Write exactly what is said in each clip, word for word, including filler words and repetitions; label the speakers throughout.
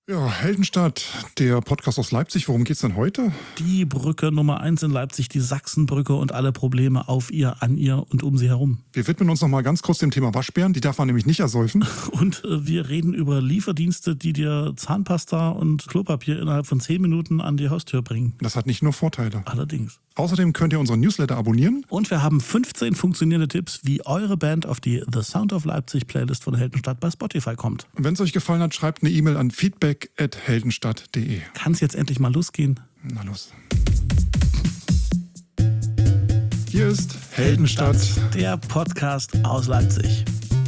Speaker 1: Ja, Heldenstadt, der Podcast aus Leipzig. Worum geht's denn heute?
Speaker 2: Die Brücke Nummer eins in Leipzig, die Sachsenbrücke und alle Probleme auf ihr, an ihr und um sie herum.
Speaker 1: Wir widmen uns noch mal ganz kurz dem Thema Waschbären. Die darf man nämlich nicht ersäufen.
Speaker 2: Und äh, wir reden über Lieferdienste, die dir Zahnpasta und Klopapier innerhalb von zehn Minuten an die Haustür bringen.
Speaker 1: Das hat nicht nur Vorteile.
Speaker 2: Allerdings.
Speaker 1: Außerdem könnt ihr unseren Newsletter abonnieren.
Speaker 2: Und wir haben fünfzehn funktionierende Tipps, wie eure Band auf die The Sound of Leipzig Playlist von Heldenstadt bei Spotify kommt.
Speaker 1: Wenn es euch gefallen hat, schreibt eine E-Mail an feedback at heldenstadt punkt de.
Speaker 2: Kann es jetzt endlich mal losgehen?
Speaker 1: Na los. Hier ist Heldenstadt,
Speaker 2: der Podcast aus Leipzig.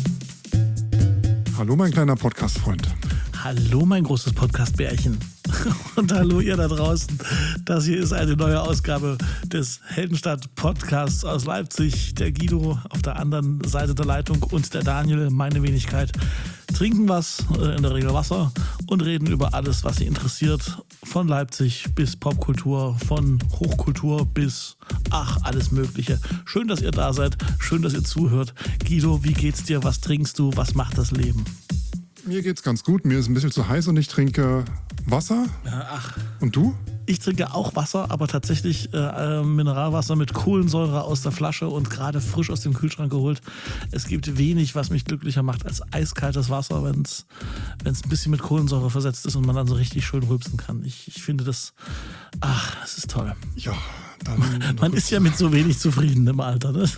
Speaker 1: Hallo mein kleiner Podcast-Freund.
Speaker 2: Hallo mein großes Podcast-Bärchen. Und hallo ihr da draußen. Das hier ist eine neue Ausgabe des Heldenstadt-Podcasts aus Leipzig. Der Guido auf der anderen Seite der Leitung und der Daniel, meine Wenigkeit, trinken was, in der Regel Wasser, und reden über alles, was sie interessiert. Von Leipzig bis Popkultur, von Hochkultur bis, ach, alles Mögliche. Schön, dass ihr da seid. Schön, dass ihr zuhört. Guido, wie geht's dir? Was trinkst du? Was macht das Leben?
Speaker 1: Mir geht's ganz gut. Mir ist ein bisschen zu heiß und ich trinke Wasser.
Speaker 2: Ach.
Speaker 1: Und du?
Speaker 2: Ich trinke auch Wasser, aber tatsächlich äh, Mineralwasser mit Kohlensäure aus der Flasche und gerade frisch aus dem Kühlschrank geholt. Es gibt wenig, was mich glücklicher macht als eiskaltes Wasser, wenn es ein bisschen mit Kohlensäure versetzt ist und man dann so richtig schön rülpsen kann. Ich, ich finde das, ach, das ist toll.
Speaker 1: Ja, dann...
Speaker 2: Man ist ja mit so wenig zufrieden im Alter, ne?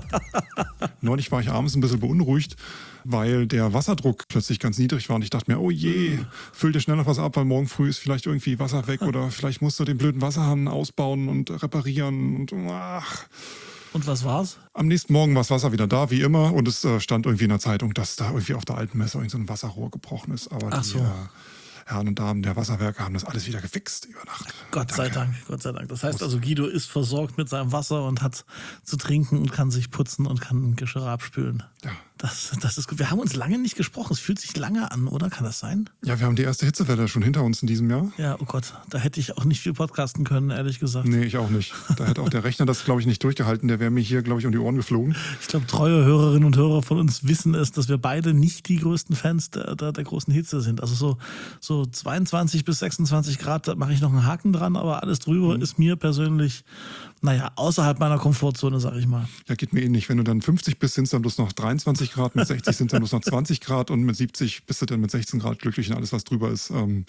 Speaker 1: Neulich war ich abends ein bisschen beunruhigt, weil der Wasserdruck plötzlich ganz niedrig war und ich dachte mir, oh je, füll dir schnell noch was ab, weil morgen früh ist vielleicht irgendwie Wasser weg oder vielleicht musst du den blöden Wasserhahn ausbauen und reparieren und ach.
Speaker 2: Und was war's?
Speaker 1: Am nächsten Morgen war das Wasser wieder da, wie immer, und es äh, stand irgendwie in der Zeitung, dass da irgendwie auf der alten Messe irgend so ein Wasserrohr gebrochen ist. Aber
Speaker 2: Ach
Speaker 1: die
Speaker 2: so.
Speaker 1: äh, Herren und Damen der Wasserwerke haben das alles wieder gefixt über Nacht.
Speaker 2: Gott sei Dank, Gott sei Dank. Das heißt also, Guido ist versorgt mit seinem Wasser und hat zu trinken und kann sich putzen und kann Geschirr abspülen.
Speaker 1: Ja.
Speaker 2: Das, das ist gut. Wir haben uns lange nicht gesprochen. Es fühlt sich lange an, oder? Kann das sein?
Speaker 1: Ja, wir haben die erste Hitzewelle schon hinter uns in diesem Jahr.
Speaker 2: Ja, oh Gott. Da hätte ich auch nicht viel podcasten können, ehrlich gesagt.
Speaker 1: Nee, ich auch nicht. Da hätte auch der Rechner das, glaube ich, nicht durchgehalten. Der wäre mir hier, glaube ich, um die Ohren geflogen.
Speaker 2: Ich glaube, treue Hörerinnen und Hörer von uns wissen es, dass wir beide nicht die größten Fans der, der, der großen Hitze sind. Also so, so zweiundzwanzig bis sechsundzwanzig Grad, da mache ich noch einen Haken dran, aber alles drüber mhm. ist mir persönlich, naja, außerhalb meiner Komfortzone, sag ich mal.
Speaker 1: Ja, geht mir ähnlich. Wenn du dann fünfzig bist, sind es dann bloß noch dreiundzwanzig Grad, mit sechzig sind es dann bloß noch zwanzig Grad und mit siebzig bist du dann mit sechzehn Grad glücklich und alles, was drüber ist. Ähm,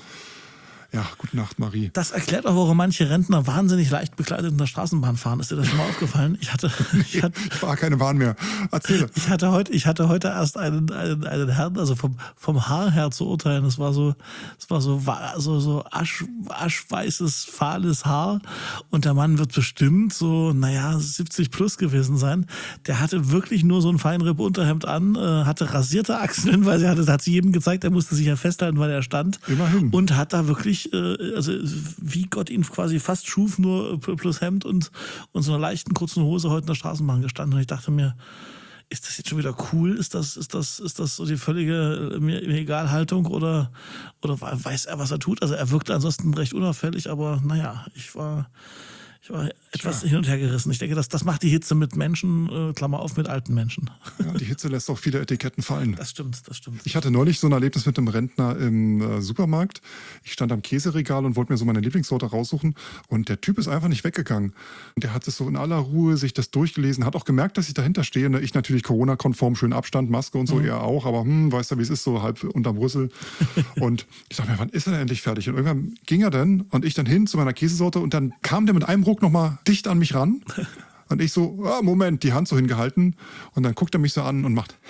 Speaker 1: ja, gute Nacht, Marie.
Speaker 2: Das erklärt auch, warum manche Rentner wahnsinnig leicht bekleidet in der Straßenbahn fahren. Ist dir das schon mal aufgefallen? Ich hatte, ich hatte,
Speaker 1: ich fahre keine Bahn mehr. Erzähle.
Speaker 2: Ich hatte heute, ich hatte heute erst einen, einen, einen Herrn, also vom, vom Haar her zu urteilen. Es war so, es war so, so, so asch, aschweißes, fahles Haar. Und der Mann wird bestimmt so, naja, siebzig plus gewesen sein. Der hatte wirklich nur so ein Feinripp-Unterhemd an, äh, hatte rasierte Achseln, weil sie hatte, das hat sie jedem gezeigt, er musste sich ja festhalten, weil er stand.
Speaker 1: Immerhin.
Speaker 2: Und hat da wirklich, also wie Gott ihn quasi fast schuf, nur plus Hemd und, und so einer leichten kurzen Hose heute in der Straßenbahn gestanden. Und ich dachte mir, ist das jetzt schon wieder cool? Ist das, ist das, ist das so die völlige mir, mir Egalhaltung oder, oder weiß er, was er tut? Also er wirkte ansonsten recht unauffällig, aber naja, ich war... Ich war etwas ja. hin und her gerissen. Ich denke, das, das macht die Hitze mit Menschen, äh, Klammer auf, mit alten Menschen.
Speaker 1: Ja, die Hitze lässt auch viele Etiketten fallen.
Speaker 2: Das stimmt, das stimmt.
Speaker 1: Ich hatte neulich so ein Erlebnis mit einem Rentner im äh, Supermarkt. Ich stand am Käseregal und wollte mir so meine Lieblingssorte raussuchen und der Typ ist einfach nicht weggegangen. Und der hat es so in aller Ruhe sich das durchgelesen, hat auch gemerkt, dass ich dahinter stehe. Ich natürlich Corona-konform, schön Abstand, Maske und so, mhm. er auch, aber hm, weißt du, wie es ist, so halb unterm Rüssel. Und ich dachte mir, wann ist er denn endlich fertig? Und irgendwann ging er dann und ich dann hin zu meiner Käsesorte und dann kam der mit einem Ruck nochmal dicht an mich ran. Und ich so, ah, Moment, die Hand so hingehalten. Und dann guckt er mich so an und macht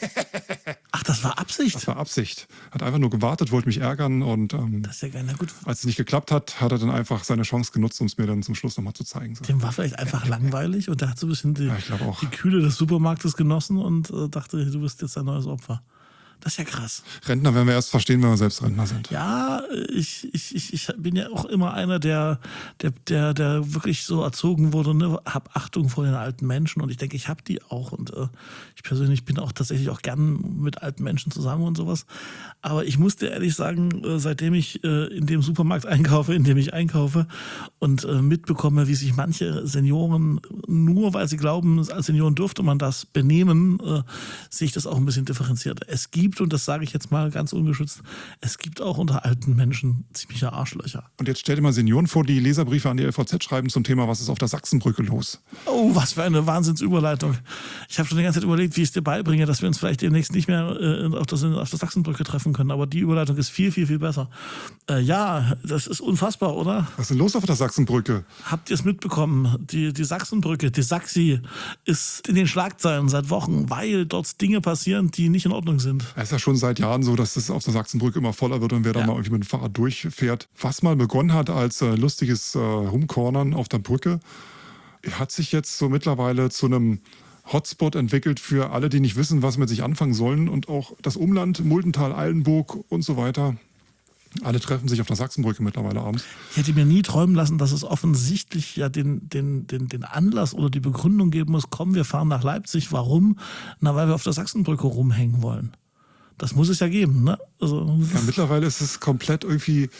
Speaker 2: Ach, das war Absicht?
Speaker 1: Das war Absicht. Hat einfach nur gewartet, wollte mich ärgern. Und ähm,
Speaker 2: das ist ja geil. Na gut.
Speaker 1: Als es nicht geklappt hat, hat er dann einfach seine Chance genutzt, um es mir dann zum Schluss nochmal zu zeigen. So.
Speaker 2: Dem war vielleicht einfach langweilig und der hat so ein bisschen die,
Speaker 1: ja, ich glaub auch.
Speaker 2: die Kühle des Supermarktes genossen und äh, dachte, du bist jetzt ein neues Opfer. Das ist ja krass.
Speaker 1: Rentner werden wir erst verstehen, wenn wir selbst Rentner sind.
Speaker 2: Ja, ich, ich, ich, ich bin ja auch immer einer, der, der, der, der wirklich so erzogen wurde, ne? Hab Achtung vor den alten Menschen und ich denke, ich habe die auch und äh, ich persönlich bin auch tatsächlich auch gern mit alten Menschen zusammen und sowas. Aber ich musste ehrlich sagen, äh, seitdem ich äh, in dem Supermarkt einkaufe, in dem ich einkaufe und äh, mitbekomme, wie sich manche Senioren, nur weil sie glauben, als Senioren dürfte man das benehmen, äh, sehe ich das auch ein bisschen differenzierter. Es gibt gibt, und das sage ich jetzt mal ganz ungeschützt, es gibt auch unter alten Menschen ziemliche Arschlöcher.
Speaker 1: Und jetzt stell dir mal Senioren vor, die Leserbriefe an die L V Z schreiben zum Thema, was ist auf der Sachsenbrücke los?
Speaker 2: Oh, was für eine Wahnsinnsüberleitung. Ich habe schon die ganze Zeit überlegt, wie ich es dir beibringe, dass wir uns vielleicht demnächst nicht mehr äh, auf, das, auf der Sachsenbrücke treffen können. Aber die Überleitung ist viel, viel, viel besser. Äh, ja, das ist unfassbar, oder?
Speaker 1: Was ist denn los auf der Sachsenbrücke?
Speaker 2: Habt ihr es mitbekommen? Die, die Sachsenbrücke, die Sachsi, ist in den Schlagzeilen seit Wochen, weil dort Dinge passieren, die nicht in Ordnung sind.
Speaker 1: Es ist ja schon seit Jahren so, dass es auf der Sachsenbrücke immer voller wird und wer da
Speaker 2: Ja.
Speaker 1: mal irgendwie mit dem Fahrrad durchfährt. Was mal begonnen hat als äh, lustiges äh, Rumcornern auf der Brücke, hat sich jetzt so mittlerweile zu einem Hotspot entwickelt für alle, die nicht wissen, was mit sich anfangen sollen. Und auch das Umland, Muldental, Eilenburg und so weiter. Alle treffen sich auf der Sachsenbrücke mittlerweile abends.
Speaker 2: Ich hätte mir nie träumen lassen, dass es offensichtlich ja den, den, den, den Anlass oder die Begründung geben muss, komm, wir fahren nach Leipzig. Warum? Na, weil wir auf der Sachsenbrücke rumhängen wollen. Das muss es ja geben, ne? Also,
Speaker 1: Ja, mittlerweile ist es komplett irgendwie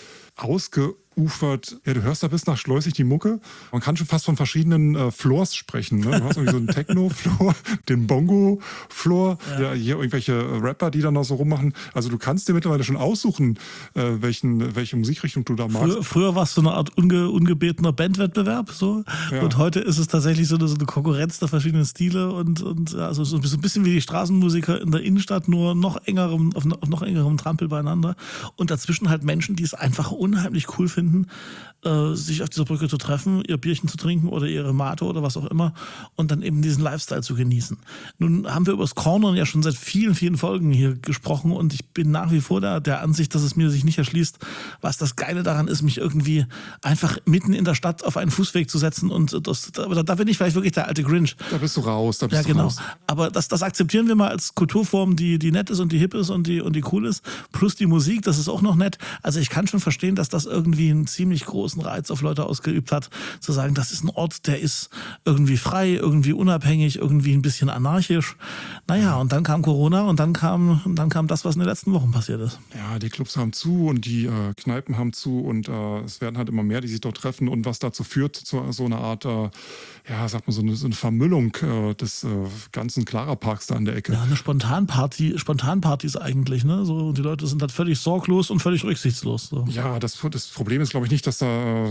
Speaker 1: ausgeufert. Ja, du hörst da bis nach Schleusig die Mucke. Man kann schon fast von verschiedenen äh, Floors sprechen. Ne? Du hast irgendwie so einen Techno-Floor, den Bongo-Floor, ja. Ja, hier irgendwelche Rapper, die dann noch so rummachen. Also du kannst dir mittlerweile schon aussuchen, äh, welchen, welche Musikrichtung du da magst.
Speaker 2: Früher, früher war es so eine Art unge, ungebetener Bandwettbewerb, so.
Speaker 1: Ja.
Speaker 2: Und heute ist es tatsächlich so eine, so eine Konkurrenz der verschiedenen Stile und, und ja, also so ein bisschen wie die Straßenmusiker in der Innenstadt, nur noch engerem, auf, auf noch engerem Trampel beieinander. Und dazwischen halt Menschen, die es einfach unheimlich cool finden, äh, sich auf dieser Brücke zu treffen, ihr Bierchen zu trinken oder ihre Mate oder was auch immer und dann eben diesen Lifestyle zu genießen. Nun haben wir über das Cornern ja schon seit vielen, vielen Folgen hier gesprochen und ich bin nach wie vor der, der Ansicht, dass es mir sich nicht erschließt, was das Geile daran ist, mich irgendwie einfach mitten in der Stadt auf einen Fußweg zu setzen und das, da, da bin ich vielleicht wirklich der alte Grinch.
Speaker 1: Da bist du raus, da bist
Speaker 2: Ja,
Speaker 1: du
Speaker 2: genau.
Speaker 1: raus.
Speaker 2: Aber das, das akzeptieren wir mal als Kulturform, die, die nett ist und die hip ist und die, und die cool ist. Plus die Musik, das ist auch noch nett. Also ich kann schon verstehen, dass das irgendwie einen ziemlich großen Reiz auf Leute ausgeübt hat, zu sagen, das ist ein Ort, der ist irgendwie frei, irgendwie unabhängig, irgendwie ein bisschen anarchisch. Naja, und dann kam Corona und dann kam, dann kam das, was in den letzten Wochen passiert ist.
Speaker 1: Ja, die Clubs haben zu und die äh, Kneipen haben zu und äh, es werden halt immer mehr, die sich dort treffen und was dazu führt, zu so einer Art, äh, ja, sagt man, so eine, so eine Vermüllung äh, des äh, ganzen Clara-Parks da an der Ecke.
Speaker 2: Ja, eine Spontanparty, Spontanpartys eigentlich, ne? So, die Leute sind halt völlig sorglos und völlig rücksichtslos. So.
Speaker 1: Ja, das, das Problem ist, glaube ich, nicht, dass da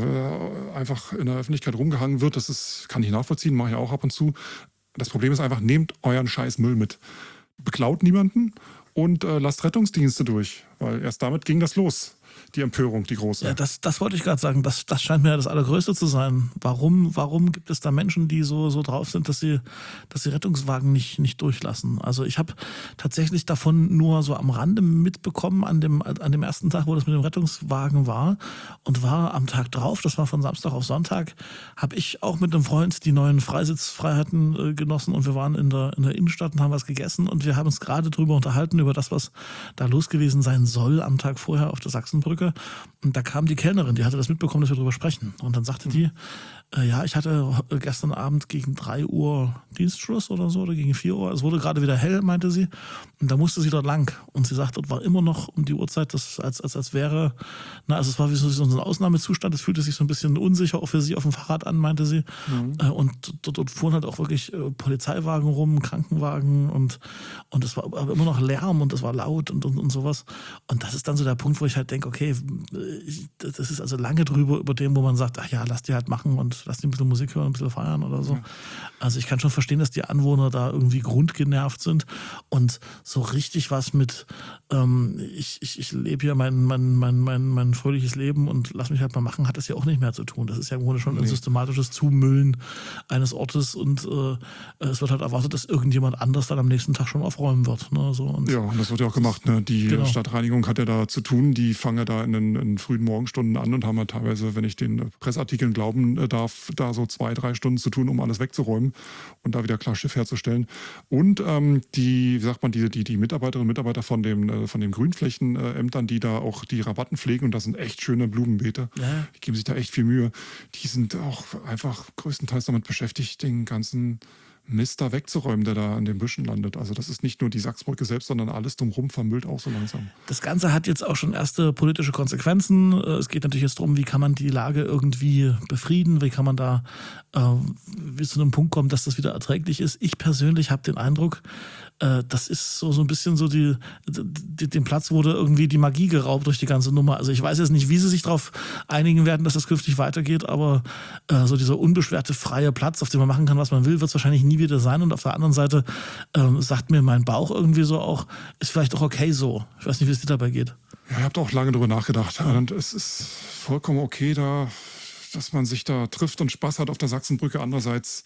Speaker 1: äh, einfach in der Öffentlichkeit rumgehangen wird. Das ist, kann ich nachvollziehen, mache ich auch ab und zu. Das Problem ist einfach, nehmt euren scheiß Müll mit. Beklaut niemanden und äh, lasst Rettungsdienste durch, weil erst damit ging das los. Die Empörung, die große.
Speaker 2: Ja, das, das wollte ich gerade sagen. Das, das scheint mir ja das Allergrößte zu sein. Warum, warum gibt es da Menschen, die so, so drauf sind, dass sie, dass sie Rettungswagen nicht, nicht durchlassen? Also ich habe tatsächlich davon nur so am Rande mitbekommen an dem, an dem ersten Tag, wo das mit dem Rettungswagen war und war am Tag drauf, das war von Samstag auf Sonntag, habe ich auch mit einem Freund die neuen Freisitzfreiheiten äh, genossen und wir waren in der, in der Innenstadt und haben was gegessen und wir haben uns gerade drüber unterhalten, über das, was da los gewesen sein soll am Tag vorher auf der Sachsenbrücke. Und da kam die Kellnerin, die hatte das mitbekommen, dass wir drüber sprechen. Und dann sagte die, äh, ja, ich hatte gestern Abend gegen drei Uhr Dienstschluss oder so, oder gegen vier Uhr. Es wurde gerade wieder hell, meinte sie. Und da musste sie dort lang. Und sie sagte, dort war immer noch um die Uhrzeit, das, als, als, als wäre, na, also es war wie so, so ein Ausnahmezustand. Es fühlte sich so ein bisschen unsicher auch für sie auf dem Fahrrad an, meinte sie. Mhm. Äh, und dort, dort fuhren halt auch wirklich äh, Polizeiwagen rum, Krankenwagen und, und es war immer noch Lärm und es war laut und, und, und sowas. Und das ist dann so der Punkt, wo ich halt denke, okay, ich, das ist also lange drüber über dem, wo man sagt, ach ja, lass die halt machen und lass die ein bisschen Musik hören, ein bisschen feiern oder so. Ja. Also ich kann schon verstehen, dass die Anwohner da irgendwie grundgenervt sind und so richtig was mit, ähm, ich, ich, ich lebe hier mein, mein, mein, mein, mein fröhliches Leben und lass mich halt mal machen, hat das ja auch nicht mehr zu tun. Das ist ja im Grunde schon nee. ein systematisches Zumüllen eines Ortes und äh, es wird halt erwartet, dass irgendjemand anders dann am nächsten Tag schon aufräumen wird. Ne? So, und
Speaker 1: ja, und das wird ja auch gemacht. Ne? Die genau. Stadtreinigung hat ja da zu tun, die fangen ja da in den in frühen Morgenstunden an und haben ja teilweise, wenn ich den Pressartikeln glauben darf, da so zwei, drei Stunden zu tun, um alles wegzuräumen und da wieder klar Schiff herzustellen. Und ähm, die, wie sagt man, die, die, die Mitarbeiterinnen und Mitarbeiter von dem, äh, von den Grünflächenämtern, die da auch die Rabatten pflegen, und das sind echt schöne Blumenbeete, ja. die geben sich da echt viel Mühe, die sind auch einfach größtenteils damit beschäftigt, den ganzen Mist da wegzuräumen, der da an den Büschen landet. Also das ist nicht nur die Sachsenbrücke selbst, sondern alles drumherum vermüllt auch so langsam.
Speaker 2: Das Ganze hat jetzt auch schon erste politische Konsequenzen. Es geht natürlich jetzt darum, wie kann man die Lage irgendwie befrieden, wie kann man da äh, bis zu einem Punkt kommen, dass das wieder erträglich ist. Ich persönlich habe den Eindruck, äh, das ist so, so ein bisschen so die, die, den Platz wurde irgendwie die Magie geraubt durch die ganze Nummer. Also ich weiß jetzt nicht, wie sie sich darauf einigen werden, dass das künftig weitergeht, aber äh, so dieser unbeschwerte freie Platz, auf dem man machen kann, was man will, wird es wahrscheinlich nie wieder sein. Und auf der anderen Seite ähm, sagt mir mein Bauch irgendwie so auch, ist vielleicht auch okay so. Ich weiß nicht, wie es dir dabei geht.
Speaker 1: Ja, ich habe auch lange drüber nachgedacht. Und es ist vollkommen okay, da, dass man sich da trifft und Spaß hat auf der Sachsenbrücke. Andererseits,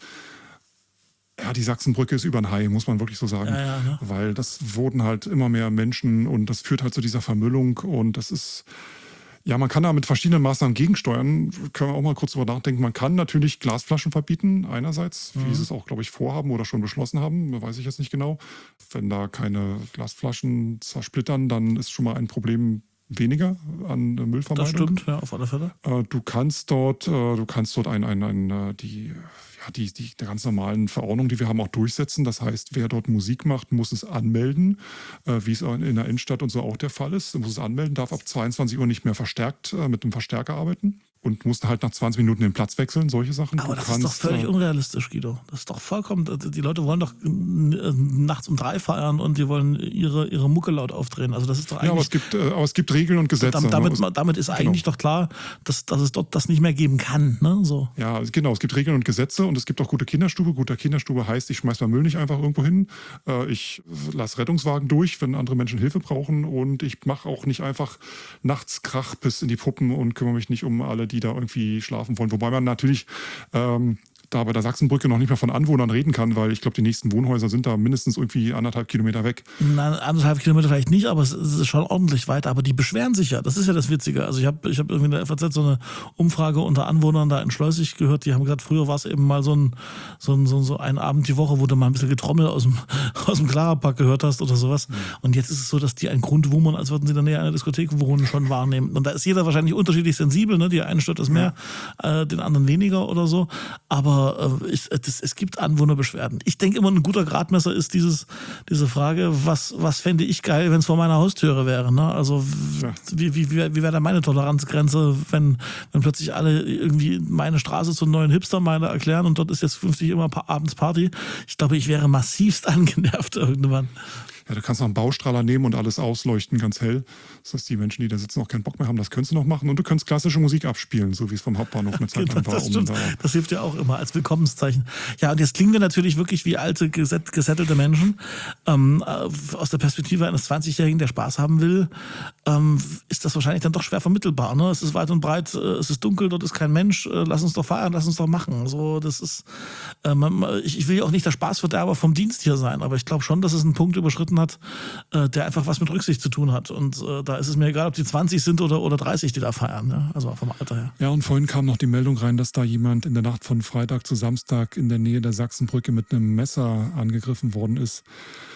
Speaker 1: ja, die Sachsenbrücke ist über ein Hai, muss man wirklich so sagen.
Speaker 2: Ja, ja, ne?
Speaker 1: Weil das wurden halt immer mehr Menschen und das führt halt zu dieser Vermüllung. Und das ist... Ja, man kann da mit verschiedenen Maßnahmen gegensteuern. Können wir auch mal kurz drüber nachdenken. Man kann natürlich Glasflaschen verbieten, einerseits,
Speaker 2: Mhm.
Speaker 1: wie sie es auch, glaube ich, vorhaben oder schon beschlossen haben. Weiß ich jetzt nicht genau. Wenn da keine Glasflaschen zersplittern, dann ist schon mal ein Problem weniger an
Speaker 2: Das
Speaker 1: Müllvermeidung.
Speaker 2: stimmt, ja, auf alle Fälle.
Speaker 1: Äh, Du kannst dort, äh, du kannst dort ein, ein, ein, äh, die, ja, die, die, die ganz normalen Verordnungen, die wir haben, auch durchsetzen. Das heißt, wer dort Musik macht, muss es anmelden, äh, wie es in der Innenstadt und so auch der Fall ist. Muss es anmelden, darf ab zweiundzwanzig Uhr nicht mehr verstärkt äh, mit einem Verstärker arbeiten und muss halt nach zwanzig Minuten den Platz wechseln, solche Sachen.
Speaker 2: Aber
Speaker 1: Du
Speaker 2: das
Speaker 1: kannst,
Speaker 2: ist doch völlig
Speaker 1: äh,
Speaker 2: unrealistisch, Guido. Das ist doch vollkommen, die Leute wollen doch äh, nachts um drei feiern und die wollen ihre, ihre Mucke laut aufdrehen. Also das ist doch
Speaker 1: Ja, aber
Speaker 2: eigentlich...
Speaker 1: es gibt, äh, aber es gibt Regeln und Gesetze.
Speaker 2: Damit, damit,
Speaker 1: ne?
Speaker 2: damit ist eigentlich doch klar, dass, dass es dort das nicht mehr geben kann. Ne? So.
Speaker 1: Ja, genau. Es gibt Regeln und Gesetze und es gibt auch gute Kinderstube. Gute Kinderstube heißt, ich schmeiß meinen Müll nicht einfach irgendwo hin. Äh, Ich lasse Rettungswagen durch, wenn andere Menschen Hilfe brauchen. Und ich mache auch nicht einfach nachts Krach bis in die Puppen und kümmere mich nicht um alle, die da irgendwie schlafen wollen. Wobei man natürlich ähm, da bei der Sachsenbrücke noch nicht mehr von Anwohnern reden kann, weil ich glaube, die nächsten Wohnhäuser sind da mindestens irgendwie anderthalb Kilometer weg.
Speaker 2: Na, anderthalb Kilometer vielleicht nicht, aber es ist schon ordentlich weit. Aber die beschweren sich ja. Das ist ja das Witzige. Also ich habe ich hab irgendwie in der F A Z so eine Umfrage unter Anwohnern da in Schleusig gehört. Die haben gesagt, früher war es eben mal so ein, so ein, so ein, so ein Abend die Woche, wo du mal ein bisschen Getrommel aus dem, aus dem Klarerpack gehört hast oder sowas. Mhm. Und jetzt ist es so, dass die ein Grundwummern, als würden sie in der Nähe einer Diskothek wohnen, schon wahrnehmen. Und da ist jeder wahrscheinlich unterschiedlich sensibel. Ne? Die einen stört es mehr, äh, den anderen weniger oder so. Aber äh, ich, das, es gibt Anwohnerbeschwerden. Ich denke immer, ein guter Gradmesser ist dieses, diese Frage, was, was fände ich geil, wenn es vor meiner Haustüre wäre. Ne? Also
Speaker 1: Ja.
Speaker 2: wie, wie, wie, wie wäre da meine Toleranzgrenze, wenn, wenn plötzlich alle irgendwie meine Straße zur neuen Hipstermeile erklären und dort ist jetzt künftig immer pa- abends Party. Ich glaube, ich wäre massivst angenervt irgendwann.
Speaker 1: Ja, du kannst noch einen Baustrahler nehmen und alles ausleuchten, ganz hell. Das heißt, die Menschen, die da sitzen, auch keinen Bock mehr haben, das könntest du noch machen. Und du kannst klassische Musik abspielen, so wie es vom Hauptbahnhof eine Zeit
Speaker 2: Genau,
Speaker 1: lang war.
Speaker 2: das
Speaker 1: um
Speaker 2: stimmt.
Speaker 1: da
Speaker 2: Das hilft ja auch immer als Willkommenszeichen. Ja, und jetzt klingen wir natürlich wirklich wie alte, geset- gesettelte Menschen. Ähm, äh, aus der Perspektive eines zwanzigjährigen, der Spaß haben will, ähm, ist das wahrscheinlich dann doch schwer vermittelbar. Ne? Es ist weit und breit, äh, es ist dunkel, dort ist kein Mensch. Äh, lass uns doch feiern, lass uns doch machen. So, das ist, äh, man, ich, ich will ja auch nicht der Spaßverderber vom Dienst hier sein, aber ich glaube schon, dass es einen Punkt überschritten hat, äh, der einfach was mit Rücksicht zu tun hat. Und äh, da ist es mir egal, ob die zwanzig sind oder, oder dreißig, die da feiern. Ne? Also vom Alter her.
Speaker 1: Ja, und vorhin kam noch die Meldung rein, dass da jemand in der Nacht von Freitag zu Samstag in der Nähe der Sachsenbrücke mit einem Messer angegriffen worden ist.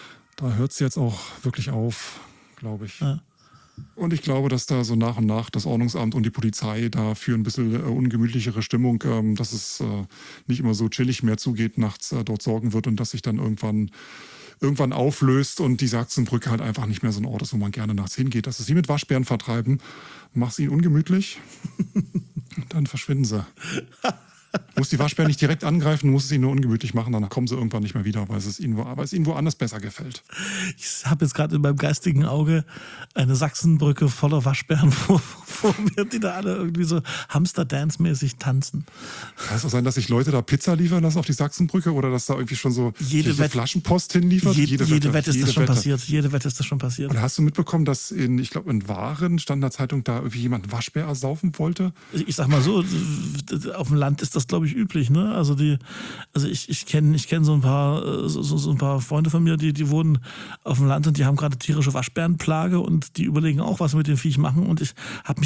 Speaker 1: Da hört es jetzt auch wirklich auf, glaube ich.
Speaker 2: Ja.
Speaker 1: Und ich glaube, dass da so nach und nach das Ordnungsamt und die Polizei da für ein bisschen äh, ungemütlichere Stimmung, ähm, dass es äh, nicht immer so chillig mehr zugeht, nachts äh, dort sorgen wird und dass sich dann irgendwann irgendwann auflöst und die Sachsenbrücke halt einfach nicht mehr so ein Ort ist, wo man gerne nachts hingeht. Das ist wie mit Waschbären vertreiben. Mach's ihnen ungemütlich, dann verschwinden sie. Du musst die Waschbären nicht direkt angreifen, du musst es ihnen nur ungemütlich machen, dann kommen sie irgendwann nicht mehr wieder, weil es ihnen, wo, weil es ihnen woanders besser gefällt.
Speaker 2: Ich habe jetzt gerade in meinem geistigen Auge eine Sachsenbrücke voller Waschbären vor, vor mir, die da alle irgendwie so Hamster-Dance-mäßig tanzen.
Speaker 1: Kann es auch sein, dass sich Leute da Pizza liefern lassen auf die Sachsenbrücke oder dass da irgendwie schon so,
Speaker 2: Jede
Speaker 1: so
Speaker 2: Wette-
Speaker 1: Flaschenpost hinliefert?
Speaker 2: Je, jede, jede Wette ist
Speaker 1: jede
Speaker 2: das schon
Speaker 1: Wette.
Speaker 2: passiert. Jede Wette ist das schon passiert.
Speaker 1: Oder hast du mitbekommen, dass in, ich glaube, in Waren stand in der Zeitung, da irgendwie jemand einen Waschbär ersaufen wollte?
Speaker 2: Ich sag mal so, auf dem Land ist das, glaube ich, üblich, ne? Also die, also ich, ich kenne ich kenn so ein paar, äh, so, so ein paar Freunde von mir, die, die wohnen auf dem Land und die haben gerade tierische Waschbärenplage und die überlegen auch, was sie mit dem Viech machen. Und ich habe mich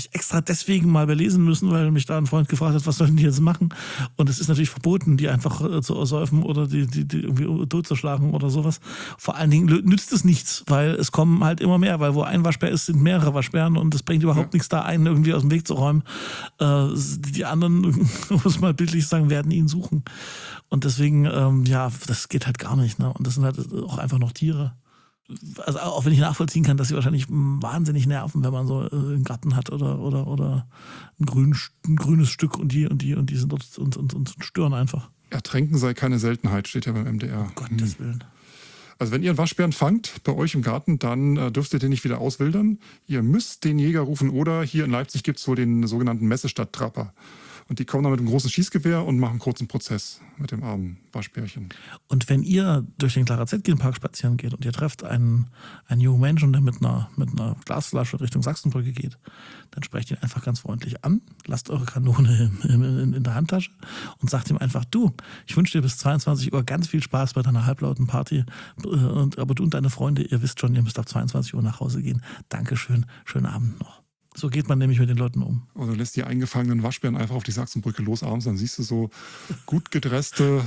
Speaker 2: mich extra deswegen mal belesen müssen, weil mich da ein Freund gefragt hat, was sollen die jetzt machen? Und es ist natürlich verboten, die einfach äh, zu ersäufen oder die, die, die irgendwie totzuschlagen oder sowas. Vor allen Dingen nützt es nichts, weil es kommen halt immer mehr, weil wo ein Waschbär ist, sind mehrere Waschbären und es bringt überhaupt ja. nichts, da einen irgendwie aus dem Weg zu räumen. Äh, die anderen, muss man bildlich sagen, werden ihn suchen. Und deswegen, ähm, ja, das geht halt gar nicht. Ne? Und das sind halt auch einfach noch Tiere. Also auch wenn ich nachvollziehen kann, dass sie wahrscheinlich wahnsinnig nerven, wenn man so einen Garten hat oder, oder, oder ein, grün, ein grünes Stück und die, und die, und die sind dort und, und, und stören einfach.
Speaker 1: Ertränken sei keine Seltenheit, steht ja beim M D R.
Speaker 2: Um Gottes Willen.
Speaker 1: Also wenn ihr einen Waschbären fangt bei euch im Garten, dann äh, dürft ihr den nicht wieder auswildern. Ihr müsst den Jäger rufen oder hier in Leipzig gibt es wohl den sogenannten Messestadttrapper. Und die kommen dann mit einem großen Schießgewehr und machen einen kurzen Prozess mit dem armen Waschbärchen.
Speaker 2: Und wenn ihr durch den Clara Zetkin-Park spazieren geht und ihr trefft einen, einen jungen Menschen, der mit einer, mit einer Glasflasche Richtung Sachsenbrücke geht, dann sprecht ihn einfach ganz freundlich an, lasst eure Kanone in, in, in der Handtasche und sagt ihm einfach, du, ich wünsche dir bis zweiundzwanzig Uhr ganz viel Spaß bei deiner halblauten Party. Und, aber du und deine Freunde, ihr wisst schon, ihr müsst ab zweiundzwanzig Uhr nach Hause gehen. Dankeschön, schönen Abend noch. So geht man nämlich mit den Leuten um.
Speaker 1: Oder lässt die eingefangenen Waschbären einfach auf die Sachsenbrücke los abends, dann siehst du so gut gedresste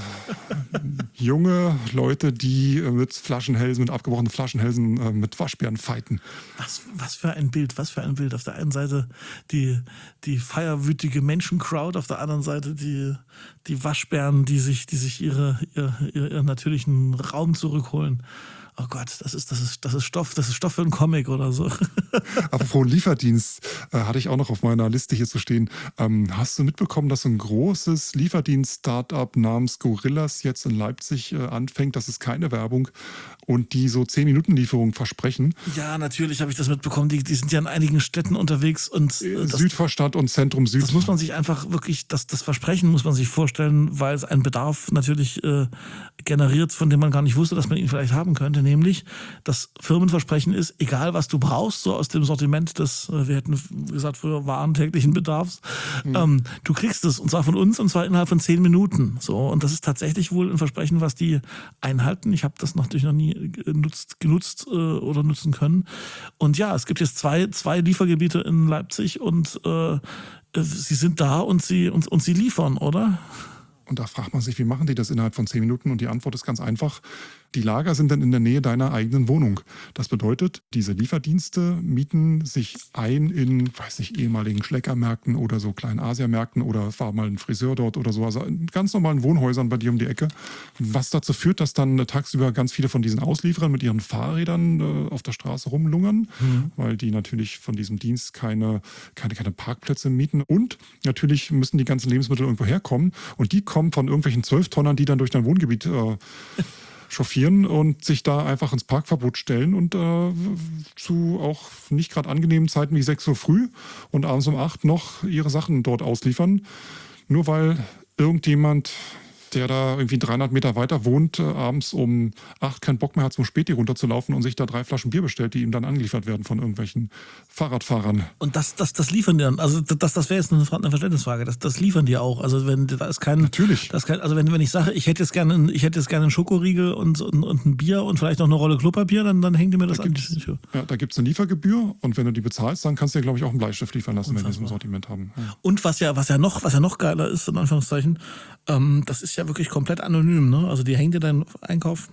Speaker 1: junge Leute, die mit Flaschenhälsen, mit abgebrochenen Flaschenhälsen äh, mit Waschbären fighten.
Speaker 2: Was, was für ein Bild, was für ein Bild. Auf der einen Seite die, die feierwütige Menschencrowd, auf der anderen Seite die, die Waschbären, die sich, die sich ihre, ihr, ihren natürlichen Raum zurückholen. Oh Gott, das ist, das ist, das ist Stoff, das ist Stoff für einen Comic oder so.
Speaker 1: Apropos Lieferdienst, äh, hatte ich auch noch auf meiner Liste hier zu stehen. Ähm, hast du mitbekommen, dass so ein großes Lieferdienst-Startup namens Gorillas jetzt in Leipzig äh, anfängt? Das ist keine Werbung. Und die so zehn Minuten Lieferungen versprechen.
Speaker 2: Ja, natürlich habe ich das mitbekommen. Die, die sind ja in einigen Städten unterwegs. Und
Speaker 1: äh, Südvorstadt und Zentrum Süd.
Speaker 2: Das muss man sich einfach wirklich, das, das Versprechen muss man sich vorstellen, weil es einen Bedarf natürlich äh, generiert, von dem man gar nicht wusste, dass man ihn vielleicht haben könnte. Nämlich, das Firmenversprechen ist, egal was du brauchst, so aus dem Sortiment des, wir hätten gesagt früher, Waren täglichen Bedarfs, mhm. ähm, du kriegst es und zwar von uns und zwar innerhalb von zehn Minuten. So, und das ist tatsächlich wohl ein Versprechen, was die einhalten. Ich habe das natürlich noch nie genutzt, genutzt äh, oder nutzen können. Und ja, es gibt jetzt zwei, zwei Liefergebiete in Leipzig und äh, sie sind da und sie, und, und sie liefern, oder?
Speaker 1: Und da fragt man sich, wie machen die das innerhalb von zehn Minuten? Und die Antwort ist ganz einfach. Die Lager sind dann in der Nähe deiner eigenen Wohnung. Das bedeutet, diese Lieferdienste mieten sich ein in, weiß nicht, ehemaligen Schleckermärkten oder so kleinen Asiamärkten oder es war mal ein Friseur dort oder so. Also in ganz normalen Wohnhäusern bei dir um die Ecke. Was dazu führt, dass dann tagsüber ganz viele von diesen Auslieferern mit ihren Fahrrädern äh, auf der Straße rumlungern, mhm. weil die natürlich von diesem Dienst keine, keine, keine Parkplätze mieten. Und natürlich müssen die ganzen Lebensmittel irgendwo herkommen. Und die kommen von irgendwelchen Zwölftonnern, die dann durch dein Wohngebiet äh, chauffieren und sich da einfach ins Parkverbot stellen und äh, zu auch nicht gerade angenehmen Zeiten wie sechs Uhr früh und abends um acht noch ihre Sachen dort ausliefern. Nur weil irgendjemand, der da irgendwie dreihundert Meter weiter wohnt, äh, abends um acht keinen Bock mehr hat, zum Späti runterzulaufen und sich da drei Flaschen Bier bestellt, die ihm dann angeliefert werden von irgendwelchen Fahrradfahrern.
Speaker 2: Und das, das, das liefern die dann, also das, das wäre jetzt eine, eine Verständnisfrage, das, das liefern die auch. Also wenn da ist kein,
Speaker 1: Natürlich.
Speaker 2: Das ist kein, also wenn, wenn ich sage, ich hätte jetzt gerne, ich hätte jetzt gerne einen Schokoriegel und, und, und ein Bier und vielleicht noch eine Rolle Klopapier, dann, dann hängt ihr mir das
Speaker 1: da
Speaker 2: an.
Speaker 1: Ja, da gibt es eine Liefergebühr und wenn du die bezahlst, dann kannst du dir, glaube ich, auch einen Bleistift liefern lassen,
Speaker 2: Unfassbar.
Speaker 1: wenn wir so ein Sortiment haben. Ja.
Speaker 2: Und was ja, was ja noch, was ja noch geiler ist, in Anführungszeichen, ähm, das ist ja wirklich komplett anonym, ne? Also die hängen dir deinen Einkauf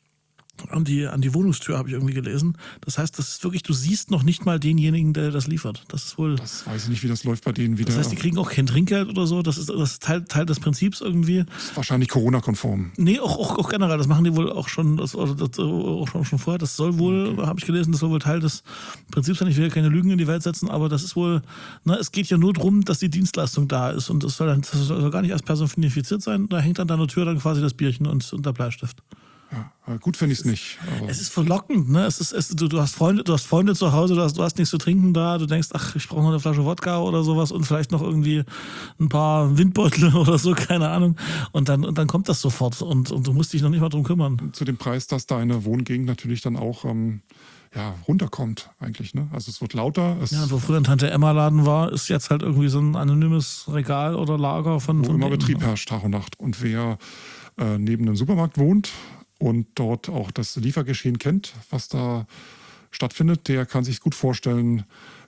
Speaker 2: an die, an die Wohnungstür, habe ich irgendwie gelesen. Das heißt, das ist wirklich, du siehst noch nicht mal denjenigen, der das liefert. Das ist wohl.
Speaker 1: Das weiß ich nicht, wie das läuft bei denen wieder.
Speaker 2: Das heißt, die kriegen auch kein Trinkgeld oder so. Das ist, das ist Teil, Teil des Prinzips irgendwie.
Speaker 1: Das ist wahrscheinlich Corona-konform.
Speaker 2: Nee, auch, auch, auch generell. Das machen die wohl auch schon, das, oder das, auch schon, schon vorher. Das soll wohl, okay. habe ich gelesen, das soll wohl Teil des Prinzips sein. Ich will ja keine Lügen in die Welt setzen, aber das ist wohl, ne, es geht ja nur darum, dass die Dienstleistung da ist. Und das soll, dann, das soll gar nicht erst personifiziert sein. Da hängt an deiner Tür dann quasi das Bierchen und, und der Bleistift.
Speaker 1: Ja, gut finde ich es nicht.
Speaker 2: Aber es ist verlockend, ne? Es ist, es, du, du, hast Freunde, du hast Freunde zu Hause, du hast, du hast nichts zu trinken da, du denkst, ach, ich brauche noch eine Flasche Wodka oder sowas und vielleicht noch irgendwie ein paar Windbeutel oder so, keine Ahnung. Und dann, und dann kommt das sofort und, und du musst dich noch nicht mal drum kümmern.
Speaker 1: Zu dem Preis, dass deine Wohngegend natürlich dann auch ähm, ja, runterkommt eigentlich, ne? Also es wird lauter. Es
Speaker 2: ja, wo früher ein Tante-Emma-Laden war, ist jetzt halt irgendwie so ein anonymes Regal oder Lager von...
Speaker 1: Wo
Speaker 2: von
Speaker 1: immer
Speaker 2: denen.
Speaker 1: Betrieb herrscht, Tag und Nacht. Und wer äh, neben einem Supermarkt wohnt und dort auch das Liefergeschehen kennt, was da stattfindet, der kann sich gut vorstellen,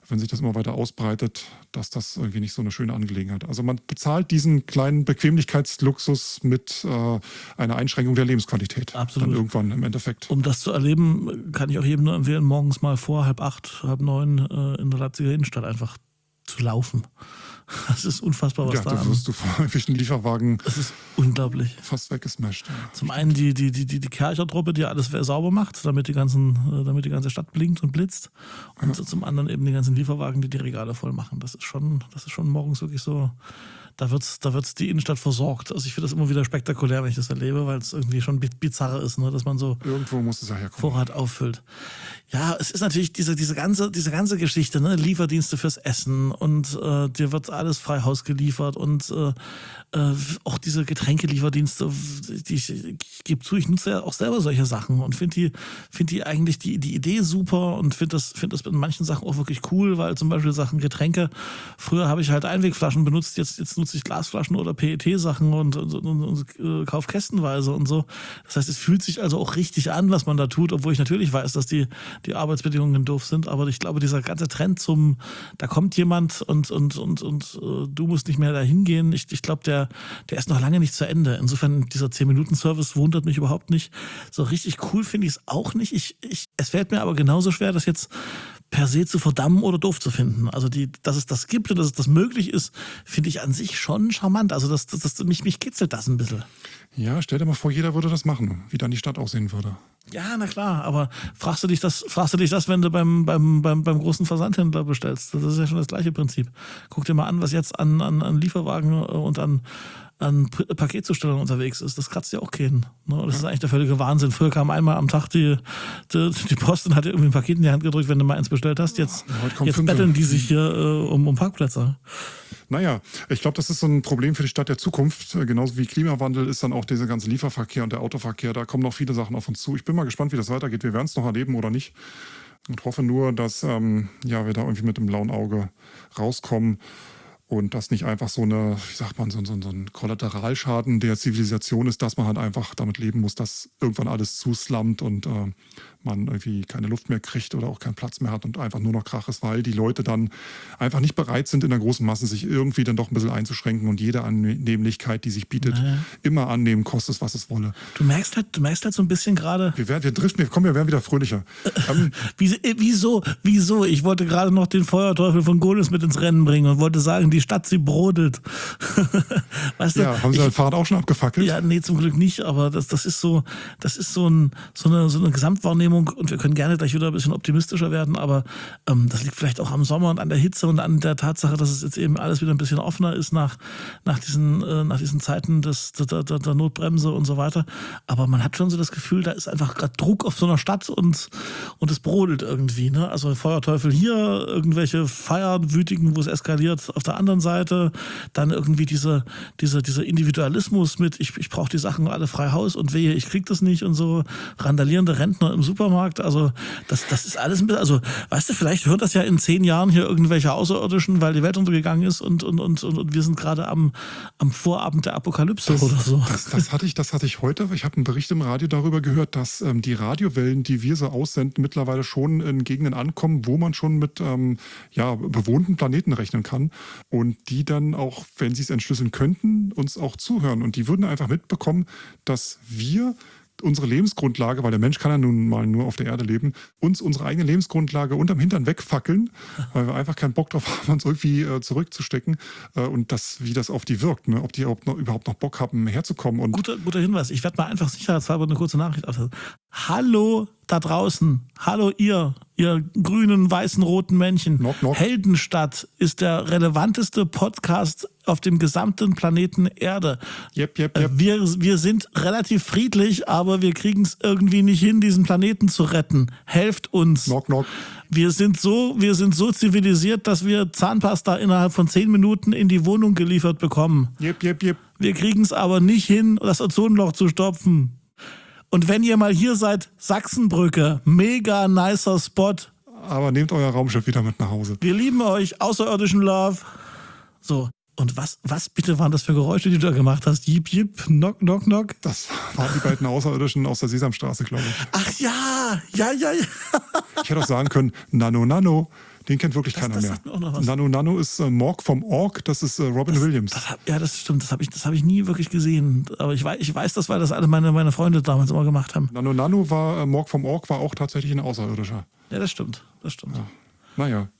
Speaker 1: wenn sich das immer weiter ausbreitet, dass das irgendwie nicht so eine schöne Angelegenheit. Also man bezahlt diesen kleinen Bequemlichkeitsluxus mit äh, einer Einschränkung der Lebensqualität.
Speaker 2: Absolut.
Speaker 1: Dann irgendwann im Endeffekt.
Speaker 2: Um das zu erleben, kann ich auch jedem nur empfehlen, morgens mal vor halb acht, halb neun äh, in der Leipziger Innenstadt einfach zu laufen. Das ist unfassbar, was
Speaker 1: ja,
Speaker 2: da
Speaker 1: da wirst du vor irgendwelchen Lieferwagen
Speaker 2: Das ist unglaublich.
Speaker 1: fast weggesmashed. Ja.
Speaker 2: Zum einen die, die, die, die, die Kercher-Truppe, die alles sauber macht, damit die, ganzen, äh, damit die ganze Stadt blinkt und blitzt. Und
Speaker 1: Ja.
Speaker 2: zum anderen eben die ganzen Lieferwagen, die die Regale voll machen. Das ist schon, das ist schon morgens wirklich so, da wird da wird's die Innenstadt versorgt. Also ich finde das immer wieder spektakulär, wenn ich das erlebe, weil es irgendwie schon bi- bizarr ist, ne? Dass man so
Speaker 1: Irgendwo muss es ja herkommen.
Speaker 2: Vorrat auffüllt. Ja, es ist natürlich diese, diese, ganze, diese ganze Geschichte, ne? Lieferdienste fürs Essen und äh, dir wird alles frei Haus geliefert und äh, äh, auch diese Getränkelieferdienste, die ich, ich gebe zu, ich nutze ja auch selber solche Sachen und finde die, find die eigentlich die, die Idee super und finde das, find das in manchen Sachen auch wirklich cool, weil zum Beispiel Sachen Getränke, früher habe ich halt Einwegflaschen benutzt, jetzt, jetzt nutze ich Glasflaschen oder P E T-Sachen und, und, und, und äh, kaufe kästenweise und so. Das heißt, es fühlt sich also auch richtig an, was man da tut, obwohl ich natürlich weiß, dass die, die Arbeitsbedingungen doof sind, aber ich glaube, dieser ganze Trend zum, da kommt jemand und, und, und, und äh, du musst nicht mehr dahin gehen, ich, ich glaube, der, der ist noch lange nicht zu Ende. Insofern, dieser zehn-Minuten-Service wundert mich überhaupt nicht. So richtig cool finde ich es auch nicht. Ich, ich, es fällt mir aber genauso schwer, das jetzt per se zu verdammen oder doof zu finden. Also die, dass es das gibt und dass es das möglich ist, finde ich an sich schon charmant. Also das, das, das, mich, mich kitzelt das ein bisschen.
Speaker 1: Ja, stell dir mal vor, jeder würde das machen, wie dann die Stadt aussehen würde.
Speaker 2: Ja, na klar, aber fragst du dich das, fragst du dich das, wenn du beim, beim, beim, beim großen Versandhändler bestellst? Das ist ja schon das gleiche Prinzip. Guck dir mal an, was jetzt an, an, an Lieferwagen und an, an P- Paketzustellern unterwegs ist. Das kratzt ja auch keinen. Ne? Das ist eigentlich der völlige Wahnsinn. Früher kam einmal am Tag die, die, die Post und hat dir irgendwie ein Paket in die Hand gedrückt, wenn du mal eins bestellt hast. Jetzt,
Speaker 1: Ja, heute kommt
Speaker 2: jetzt
Speaker 1: Fünfe.
Speaker 2: betteln die sich hier äh, um, um Parkplätze.
Speaker 1: Naja, ich glaube, das ist so ein Problem für die Stadt der Zukunft. Äh, Genauso wie Klimawandel ist dann auch dieser ganze Lieferverkehr und der Autoverkehr. Da kommen noch viele Sachen auf uns zu. Ich bin mal gespannt, wie das weitergeht. Wir werden es noch erleben oder nicht. Und hoffe nur, dass ähm, ja, wir da irgendwie mit dem blauen Auge rauskommen. Und das nicht einfach so eine, wie sagt man, so, so, so ein Kollateralschaden der Zivilisation ist, dass man halt einfach damit leben muss, dass irgendwann alles zuslammt und äh, man irgendwie keine Luft mehr kriegt oder auch keinen Platz mehr hat und einfach nur noch Krach ist, weil die Leute dann einfach nicht bereit sind, in der großen Masse sich irgendwie dann doch ein bisschen einzuschränken und jede Annehmlichkeit, die sich bietet,
Speaker 2: Naja.
Speaker 1: immer annehmen, kostet es, was es wolle.
Speaker 2: Du merkst halt, du merkst halt so ein bisschen gerade,
Speaker 1: Wir, werden, wir driften, wir kommen, wir werden wieder fröhlicher. ähm,
Speaker 2: Wie, äh, wieso, wieso? Ich wollte gerade noch den Feuerteufel von Golis mit ins Rennen bringen und wollte sagen, die Stadt, sie brodelt. Weißt du,
Speaker 1: ja, haben Sie
Speaker 2: ich,
Speaker 1: das Fahrrad auch schon abgefackelt?
Speaker 2: ja, nee, zum Glück nicht, aber das, das ist so, das ist so, ein, so, eine, so eine Gesamtwahrnehmung und wir können gerne gleich wieder ein bisschen optimistischer werden, aber ähm, das liegt vielleicht auch am Sommer und an der Hitze und an der Tatsache, dass es jetzt eben alles wieder ein bisschen offener ist nach, nach, diesen, äh, nach diesen Zeiten des, der, der, der Notbremse und so weiter. Aber man hat schon so das Gefühl, da ist einfach gerade Druck auf so einer Stadt und, und es brodelt irgendwie. Ne? Also Feuerteufel hier, irgendwelche Feierwütigen, wo es eskaliert auf der anderen Seite, dann irgendwie diese, diese, dieser Individualismus mit, ich, ich brauche die Sachen alle frei Haus und wehe, ich krieg das nicht und so, randalierende Rentner im Supermarkt, also das, das ist alles ein bisschen, also weißt du, vielleicht hören das ja in zehn Jahren hier irgendwelche Außerirdischen, weil die Welt untergegangen ist und, und, und, und, und wir sind gerade am, am Vorabend der Apokalypse
Speaker 1: Das,
Speaker 2: oder so.
Speaker 1: das, das, hatte ich, das hatte ich heute. Ich habe einen Bericht im Radio darüber gehört, dass ähm, die Radiowellen, die wir so aussenden, mittlerweile schon in Gegenden ankommen, wo man schon mit ähm, ja, bewohnten Planeten rechnen kann. Und die dann auch, wenn sie es entschlüsseln könnten, uns auch zuhören. Und die würden einfach mitbekommen, dass wir unsere Lebensgrundlage, weil der Mensch kann ja nun mal nur auf der Erde leben, uns unsere eigene Lebensgrundlage unterm Hintern wegfackeln, weil wir einfach keinen Bock drauf haben, uns irgendwie äh, zurückzustecken äh, und das, wie das auf die wirkt, ne? Ob die überhaupt noch, überhaupt noch Bock haben, herzukommen. Und
Speaker 2: Guter, guter Hinweis. Ich werde mal einfach sicherheitshalber eine kurze Nachricht absetzen. Hallo da draußen. Hallo ihr, ihr grünen, weißen, roten Männchen.
Speaker 1: Knock, knock.
Speaker 2: Heldenstadt ist der relevanteste Podcast auf dem gesamten Planeten Erde.
Speaker 1: Jep, jep,
Speaker 2: Äh,
Speaker 1: jep.
Speaker 2: Wir, wir sind relativ friedlich, aber wir kriegen es irgendwie nicht hin, diesen Planeten zu retten. Helft uns.
Speaker 1: Knock, knock.
Speaker 2: Wir sind so, wir sind so zivilisiert, dass wir Zahnpasta innerhalb von zehn Minuten in die Wohnung geliefert bekommen.
Speaker 1: Jep, jep, jep.
Speaker 2: Wir kriegen es aber nicht hin, das Ozonloch zu stopfen. Und wenn ihr mal hier seid, Sachsenbrücke, mega nicer Spot.
Speaker 1: Aber nehmt euer Raumschiff wieder mit nach Hause.
Speaker 2: Wir lieben euch, außerirdischen Love. So, und was, was bitte waren das für Geräusche, die du da gemacht hast? Jip, jip, knock, knock, knock.
Speaker 1: Das waren die beiden Außerirdischen aus der Sesamstraße, glaube ich.
Speaker 2: Ach ja, ja, ja, ja.
Speaker 1: Ich hätte auch sagen können, Nano, Nano. Den kennt wirklich
Speaker 2: Das-
Speaker 1: keiner
Speaker 2: das
Speaker 1: mehr.
Speaker 2: sagt mir auch noch was.
Speaker 1: Nano Nano ist äh, Morg vom Ork, das ist äh, Robin
Speaker 2: Das-
Speaker 1: Williams.
Speaker 2: Das hab, ja, das stimmt. Das habe ich, das hab ich nie wirklich gesehen. Aber ich weiß, ich weiß das, weil das alle meine, meine Freunde damals immer gemacht haben.
Speaker 1: Nano Nano war, äh, Morg vom Ork war auch tatsächlich ein Außerirdischer.
Speaker 2: Ja, das stimmt. Das stimmt.
Speaker 1: Naja.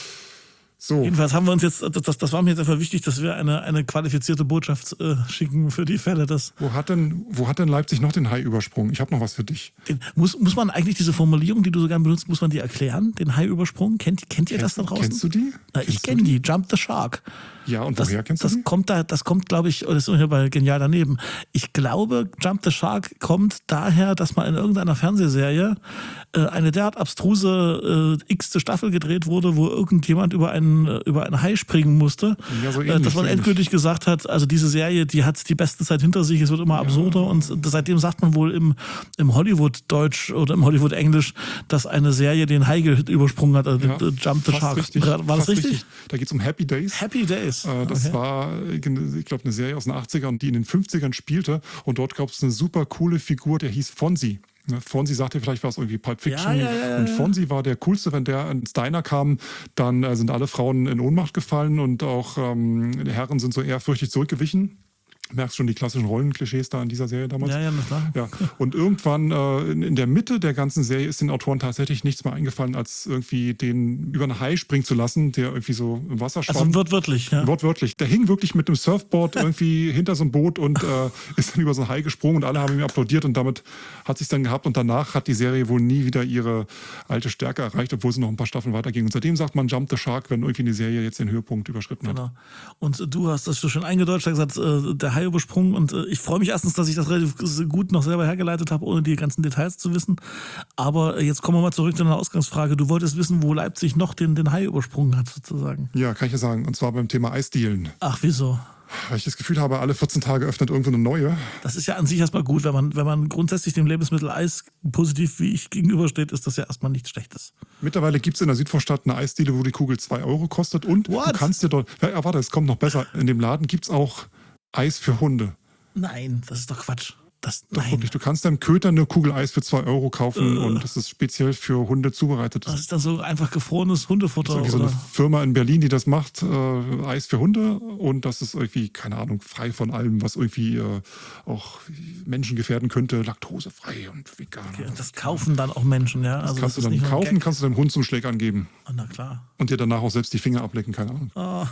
Speaker 1: So.
Speaker 2: Jedenfalls haben wir uns jetzt, das, das war mir jetzt einfach wichtig, dass wir eine, eine qualifizierte Botschaft äh, schicken für die Fälle, dass
Speaker 1: Wo hat denn, wo hat denn Leipzig noch den Hai übersprungen? Ich habe noch was für dich.
Speaker 2: den, muss, muss man eigentlich diese Formulierung, die du so gerne benutzt, muss man die erklären? Den Hai-Übersprung? Kennt, kennt ihr das da draußen?
Speaker 1: Kennst du die?
Speaker 2: Na, ich
Speaker 1: Kennst du
Speaker 2: kenne die. Jump the Shark.
Speaker 1: Ja, und
Speaker 2: Das,
Speaker 1: woher kennst
Speaker 2: das
Speaker 1: du die?
Speaker 2: kommt da, das kommt, glaube ich, das ist hier bei Genial daneben. Ich glaube, Jump the Shark kommt daher, dass mal in irgendeiner Fernsehserie äh, eine derart abstruse äh, x-te Staffel gedreht wurde, wo irgendjemand über einen, äh, über einen Hai springen musste.
Speaker 1: Ja, so
Speaker 2: äh,
Speaker 1: ähnlich,
Speaker 2: dass man
Speaker 1: so
Speaker 2: endgültig gesagt hat, also diese Serie, die hat die beste Zeit hinter sich, es wird immer absurder und seitdem sagt man wohl im, im Hollywood-Deutsch oder im Hollywood-Englisch, dass eine Serie den Hai ge- übersprungen hat, also
Speaker 1: Ja,
Speaker 2: äh, Jump the
Speaker 1: fast
Speaker 2: Shark.
Speaker 1: richtig,
Speaker 2: War das
Speaker 1: fast
Speaker 2: richtig?
Speaker 1: Da geht es um Happy Days.
Speaker 2: Happy Days.
Speaker 1: Äh, Das
Speaker 2: Okay.
Speaker 1: war, äh, ich glaube, eine Serie aus den achtzigern, die in den fünfzigern spielte. Und dort gab es eine super coole Figur, der hieß Fonzie. Ne, Fonzie sagt ihr vielleicht was, irgendwie Pulp Fiction.
Speaker 2: Ja, ja, ja, ja,
Speaker 1: und
Speaker 2: ja.
Speaker 1: Fonzie war der coolste, wenn der ins Diner kam, dann äh, sind alle Frauen in Ohnmacht gefallen und auch ähm, die Herren sind so ehrfürchtig zurückgewichen. Merkst schon die klassischen Rollenklischees da in dieser Serie damals.
Speaker 2: Ja, ja, na klar.
Speaker 1: Ja, und irgendwann äh, in, in der Mitte der ganzen Serie ist den Autoren tatsächlich nichts mehr eingefallen, als irgendwie den über einen Hai springen zu lassen, der irgendwie so im Wasser schwamm.
Speaker 2: Also wortwörtlich, ja.
Speaker 1: Wortwörtlich. Der hing wirklich mit dem Surfboard irgendwie hinter so einem Boot und äh, ist dann über so einen Hai gesprungen und alle haben ihm applaudiert und damit hat sich dann gehabt. Und danach hat die Serie wohl nie wieder ihre alte Stärke erreicht, obwohl sie noch ein paar Staffeln weiterging. Und seitdem sagt man Jump the Shark, wenn irgendwie eine Serie jetzt den Höhepunkt überschritten hat.
Speaker 2: Genau. Und du hast das so schön eingedeutscht, hast gesagt, äh, der Hai übersprungen. Und äh, ich freue mich erstens, dass ich das relativ gut noch selber hergeleitet habe, ohne die ganzen Details zu wissen. Aber jetzt kommen wir mal zurück zu deiner Ausgangsfrage. Du wolltest wissen, wo Leipzig noch den, den Hai übersprungen hat, sozusagen.
Speaker 1: Ja, kann ich ja sagen. Und zwar beim Thema Eisdielen.
Speaker 2: Ach, wieso?
Speaker 1: Weil ich das Gefühl habe, alle vierzehn Tage öffnet irgendwo eine neue.
Speaker 2: Das ist ja an sich erstmal gut. Wenn man, wenn man grundsätzlich dem Lebensmittel Eis positiv wie ich gegenübersteht, ist das ja erstmal nichts Schlechtes.
Speaker 1: Mittlerweile gibt es in der Südvorstadt eine Eisdiele, wo die Kugel zwei Euro kostet. Und
Speaker 2: What?
Speaker 1: du kannst dir dort. Ja, warte, es kommt noch besser. In dem Laden gibt es auch Eis für Hunde.
Speaker 2: Nein, das ist doch Quatsch. Das,
Speaker 1: Doch
Speaker 2: nein.
Speaker 1: wirklich. Du kannst deinem Köter eine Kugel Eis für zwei Euro kaufen und das ist speziell für Hunde zubereitet.
Speaker 2: Das ist dann so einfach gefrorenes Hundefutter.
Speaker 1: Das ist irgendwie so
Speaker 2: Oder?
Speaker 1: eine Firma in Berlin, die das macht, äh, Eis für Hunde. Und das ist irgendwie, keine Ahnung, frei von allem, was irgendwie äh, auch Menschen gefährden könnte. Laktosefrei und vegan.
Speaker 2: Okay, und das kaufen dann auch Menschen, ja.
Speaker 1: Das
Speaker 2: Also
Speaker 1: kannst du
Speaker 2: ist
Speaker 1: dann
Speaker 2: nicht nur ein
Speaker 1: kaufen,
Speaker 2: Gag.
Speaker 1: kannst du deinem Hund zum Schlägern geben.
Speaker 2: Oh, na klar.
Speaker 1: Und dir danach auch selbst die Finger ablecken, keine Ahnung.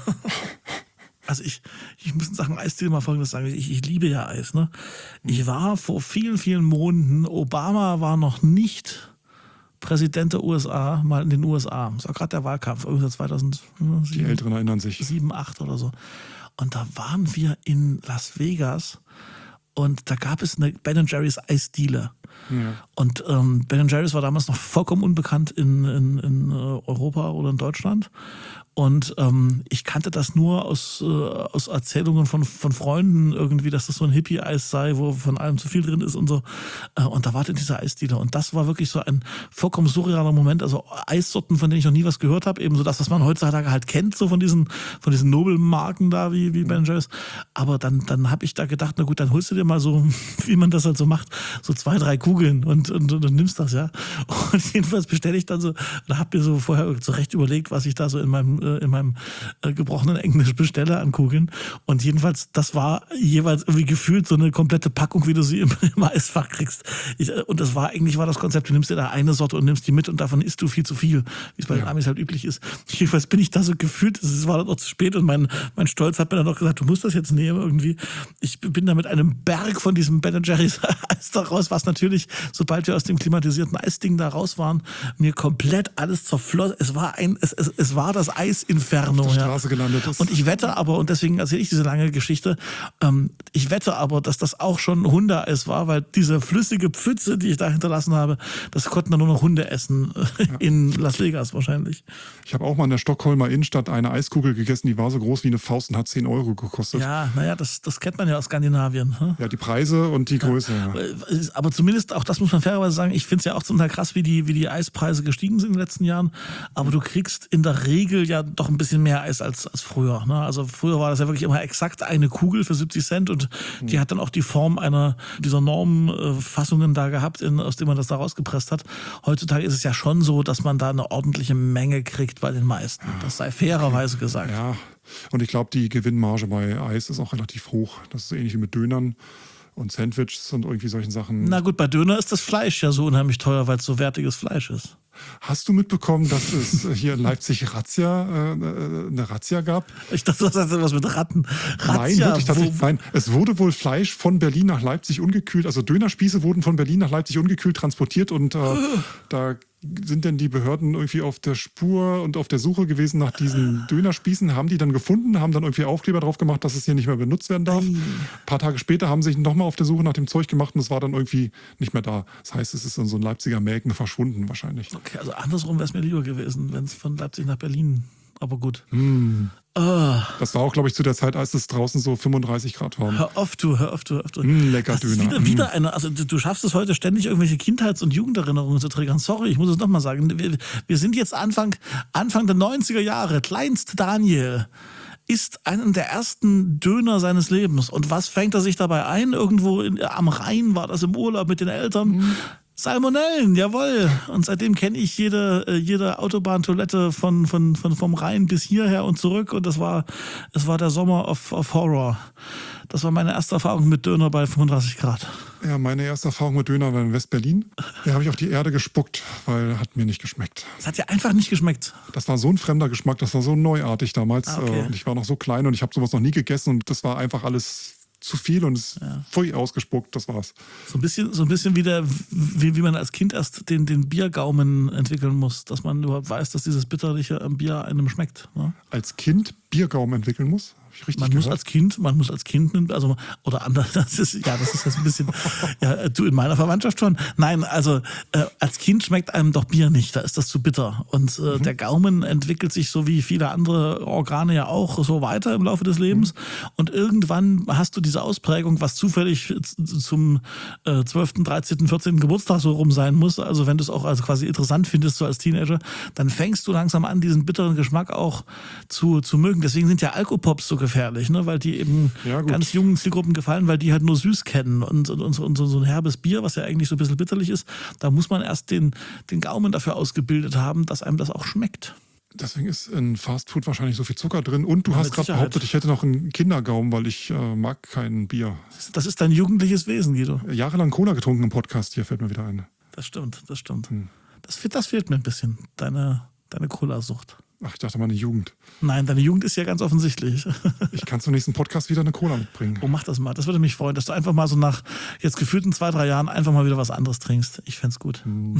Speaker 2: Also ich, ich muss in Sachen Eisdiele mal Folgendes sagen. Ich, ich liebe ja Eis. Ne? Ich war vor vielen, vielen Monaten, Obama war noch nicht Präsident der U S A, mal in den U S A. Das war gerade der Wahlkampf, irgendwie
Speaker 1: Die
Speaker 2: zweitausendsieben,
Speaker 1: Älteren erinnern sich.
Speaker 2: acht oder so. Und da waren wir in Las Vegas und da gab es eine Ben and Jerry's Eisdiele.
Speaker 1: Ja.
Speaker 2: Und ähm, Ben and Jerry's war damals noch vollkommen unbekannt in, in, in äh, Europa oder in Deutschland. Und ähm, ich kannte das nur aus, äh, aus Erzählungen von, von Freunden irgendwie, dass das so ein Hippie-Eis sei, wo von allem zu viel drin ist und so. Äh, und da war dann dieser Eisdealer. Und das war wirklich so ein vollkommen surrealer Moment. Also Eissorten, von denen ich noch nie was gehört habe. Eben so das, was man heutzutage halt kennt, so von diesen, von diesen Nobelmarken da, wie, wie Ben and Jerry's. Aber dann, dann habe ich da gedacht, na gut, dann holst du dir mal so, wie man das halt so macht, so zwei, drei Kugeln und, und, und, und nimmst das, ja. Und jedenfalls bestelle ich dann so, da habe mir so vorher zurecht überlegt, was ich da so in meinem, äh, in meinem äh, gebrochenen Englisch bestelle an Kugeln. Und jedenfalls, das war jeweils irgendwie gefühlt so eine komplette Packung, wie du sie im, im Eisfach kriegst. Ich, äh, und das war, eigentlich war das Konzept, du nimmst dir da eine Sorte und nimmst die mit und davon isst du viel zu viel, wie es bei den
Speaker 1: Ja.
Speaker 2: Amis halt üblich ist. Jedenfalls bin ich da so gefühlt, es war dann noch zu spät und mein, mein Stolz hat mir dann noch gesagt, du musst das jetzt nehmen irgendwie. Ich bin da mit einem Berg von diesem Ben and Jerry's Eis da raus, was natürlich, sobald wir aus dem klimatisierten Eisding da raus waren, mir komplett alles zerfloss. Es war ein, es, es, es war das Eisinferno.
Speaker 1: Auf der
Speaker 2: Ja.
Speaker 1: Straße gelandet ist.
Speaker 2: Und ich wette aber, und deswegen erzähle ich diese lange Geschichte, ähm, ich wette aber, dass das auch schon Hundeeis war, weil diese flüssige Pfütze, die ich da hinterlassen habe, das konnten dann nur noch Hunde essen äh, in Las Vegas wahrscheinlich.
Speaker 1: Ich habe auch mal in der Stockholmer Innenstadt eine Eiskugel gegessen, die war so groß wie eine Faust und hat zehn Euro gekostet.
Speaker 2: Ja, naja, das, das kennt man ja aus Skandinavien. Hm?
Speaker 1: Ja, die Preise und die Größe. Ja.
Speaker 2: Aber zumindest zumindest, auch das muss man fairerweise sagen, ich finde es ja auch zum Teil krass, wie die, wie die Eispreise gestiegen sind in den letzten Jahren. Aber du kriegst in der Regel ja doch ein bisschen mehr Eis als, als früher. Ne? Also früher war das ja wirklich immer exakt eine Kugel für siebzig Cent und die hat dann auch die Form einer dieser Normfassungen da gehabt, in, aus denen man das da rausgepresst hat. Heutzutage ist es ja schon so, dass man da eine ordentliche Menge kriegt bei den meisten. Das sei fairerweise gesagt.
Speaker 1: Ja, und ich glaube, die Gewinnmarge bei Eis ist auch relativ hoch. Das ist so ähnlich wie mit Dönern und Sandwiches und irgendwie solchen Sachen.
Speaker 2: Na gut, bei Döner ist das Fleisch ja so unheimlich teuer, weil es so wertiges Fleisch ist.
Speaker 1: Hast du mitbekommen, dass es hier in Leipzig Razzia, äh, eine Razzia gab?
Speaker 2: Ich dachte, das hat was mit Ratten. Razzia,
Speaker 1: nein, wirklich tatsächlich. Nein, es wurde wohl Fleisch von Berlin nach Leipzig ungekühlt, also Dönerspieße wurden von Berlin nach Leipzig ungekühlt transportiert und äh, da sind denn die Behörden irgendwie auf der Spur und auf der Suche gewesen nach diesen Dönerspießen, haben die dann gefunden, haben dann irgendwie Aufkleber drauf gemacht, dass es hier nicht mehr benutzt werden darf. Ein paar Tage später haben sie sich nochmal auf der Suche nach dem Zeug gemacht und es war dann irgendwie nicht mehr da. Das heißt, es ist in so ein Leipziger Mägen verschwunden wahrscheinlich.
Speaker 2: Okay, also andersrum wäre es mir lieber gewesen, wenn es von Leipzig nach Berlin, aber gut.
Speaker 1: Mm.
Speaker 2: Oh.
Speaker 1: Das war auch, glaube ich, zu der Zeit, als es draußen so fünfunddreißig Grad war.
Speaker 2: Hör auf, du, hör auf, du, hör auf, du.
Speaker 1: Mm, lecker Döner.
Speaker 2: Wieder, mm. wieder eine, also du, du schaffst es heute ständig, irgendwelche Kindheits- und Jugenderinnerungen zu triggern. Sorry, ich muss es nochmal sagen. Wir, wir sind jetzt Anfang, Anfang der neunziger Jahre. Kleinst Daniel isst einen der ersten Döner seines Lebens. Und was fängt er sich dabei ein? Irgendwo in, am Rhein war das im Urlaub mit den Eltern. Mm. Salmonellen, jawohl. Und seitdem kenne ich jede, jede Autobahntoilette von, von, von, vom Rhein bis hierher und zurück. Und das war, es war der Sommer of, of Horror. Das war meine erste Erfahrung mit Döner bei fünfunddreißig Grad.
Speaker 1: Ja, meine erste Erfahrung mit Döner war in West-Berlin. Da habe ich auf die Erde gespuckt, weil hat mir nicht geschmeckt.
Speaker 2: Es hat ja einfach nicht geschmeckt.
Speaker 1: Das war so ein fremder Geschmack, das war so neuartig damals. Ah, okay. Und ich war noch so klein und ich habe sowas noch nie gegessen und das war einfach alles zu viel und es ja. Pfui ausgespuckt, das war's.
Speaker 2: So ein bisschen, so ein bisschen wie, der, wie, wie man als Kind erst den, den Biergaumen entwickeln muss, dass man überhaupt weiß, dass dieses Bitterliche am Bier einem schmeckt. Ne?
Speaker 1: Als Kind Biergaumen entwickeln muss? Richtig
Speaker 2: man
Speaker 1: gehört?
Speaker 2: muss als Kind, man muss als Kind, also oder anders, das ist ja, das ist jetzt ein bisschen, ja, du in meiner Verwandtschaft schon. Nein, also äh, als Kind schmeckt einem doch Bier nicht, da ist das zu bitter. Und äh, mhm. der Gaumen entwickelt sich so wie viele andere Organe ja auch so weiter im Laufe des Lebens. Mhm. Und irgendwann hast du diese Ausprägung, was zufällig zum äh, zwölften, dreizehnten, vierzehnten Geburtstag so rum sein muss. Also wenn du es auch also quasi interessant findest, so als Teenager, dann fängst du langsam an, diesen bitteren Geschmack auch zu, zu mögen. Deswegen sind ja Alkopops so gefährlich, ne? Weil die eben ja, ganz jungen Zielgruppen gefallen, weil die halt nur süß kennen und, und, und, so, und so ein herbes Bier, was ja eigentlich so ein bisschen bitterlich ist, da muss man erst den, den Gaumen dafür ausgebildet haben, dass einem das auch schmeckt.
Speaker 1: Deswegen ist in Fastfood wahrscheinlich so viel Zucker drin und du ja, hast gerade behauptet, ich hätte noch einen Kindergaumen, weil ich äh, mag kein Bier.
Speaker 2: Das ist dein jugendliches Wesen, Guido.
Speaker 1: Jahrelang Cola getrunken im Podcast, hier fällt mir wieder ein.
Speaker 2: Das stimmt, das stimmt. Hm. Das, das fehlt mir ein bisschen, deine, deine Cola-Sucht.
Speaker 1: Ach, ich dachte, meine Jugend.
Speaker 2: Nein, deine Jugend ist ja ganz offensichtlich.
Speaker 1: Ich kann zum nächsten Podcast wieder eine Cola mitbringen.
Speaker 2: Oh, mach das mal. Das würde mich freuen, dass du einfach mal so nach jetzt gefühlten zwei, drei Jahren einfach mal wieder was anderes trinkst. Ich fänd's gut. Hm.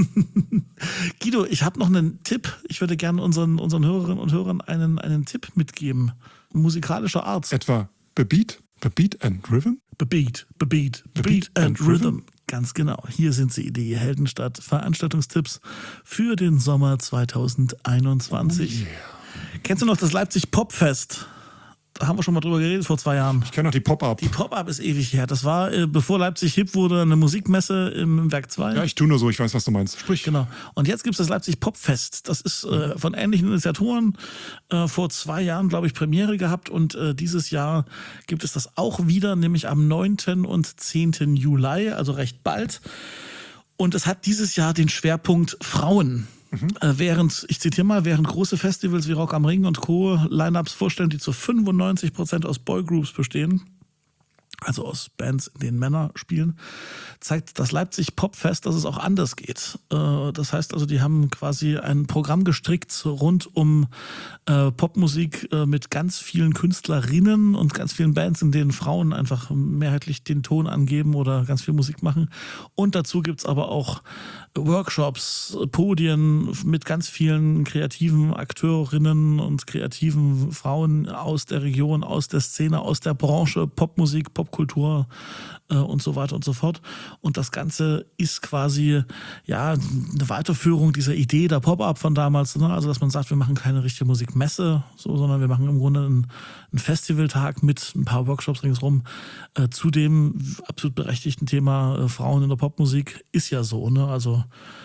Speaker 2: Guido, ich habe noch einen Tipp. Ich würde gerne unseren, unseren Hörerinnen und Hörern einen, einen Tipp mitgeben. Musikalischer Art.
Speaker 1: Etwa Bebeat? Bebeat and Rhythm?
Speaker 2: Bebeat, Bebeat, Bebeat and, and Rhythm. Rhythm. Ganz genau. Hier sind sie, die Heldenstadt Veranstaltungstipps für den Sommer zweitausendeinundzwanzig. Oh yeah. Kennst du noch das Leipzig Popfest? Da haben wir schon mal drüber geredet vor zwei Jahren.
Speaker 1: Ich kenne noch die Pop-Up.
Speaker 2: Die Pop-Up ist ewig her. Das war, äh, bevor Leipzig hip wurde, eine Musikmesse im Werk zwei.
Speaker 1: Ja, ich tue nur so, ich weiß, was du meinst. Sprich.
Speaker 2: Genau. Und jetzt gibt es das Leipzig Popfest. Das ist äh, von ähnlichen Initiatoren äh, vor zwei Jahren, glaube ich, Premiere gehabt. Und äh, dieses Jahr gibt es das auch wieder, nämlich am neunten und zehnten Juli, also recht bald. Und es hat dieses Jahr den Schwerpunkt Frauen. Mhm. Äh, während, ich zitiere mal, während große Festivals wie Rock am Ring und Co. Line-Ups vorstellen, die zu fünfundneunzig Prozent aus Boygroups bestehen, also aus Bands, in denen Männer spielen, zeigt das Leipzig Popfest, dass es auch anders geht. Äh, das heißt also, die haben quasi ein Programm gestrickt rund um äh, Popmusik äh, mit ganz vielen Künstlerinnen und ganz vielen Bands, in denen Frauen einfach mehrheitlich den Ton angeben oder ganz viel Musik machen. Und dazu gibt's aber auch Workshops, Podien mit ganz vielen kreativen Akteurinnen und kreativen Frauen aus der Region, aus der Szene, aus der Branche, Popmusik, Popkultur, Popkultur äh, und so weiter und so fort. Und das Ganze ist quasi ja eine Weiterführung dieser Idee der Pop-Up von damals. Ne? Also dass man sagt, wir machen keine richtige Musikmesse, so, sondern wir machen im Grunde einen, einen Festivaltag mit ein paar Workshops ringsherum. Äh, zu dem absolut berechtigten Thema äh, Frauen in der Popmusik ist ja so. Ne? Also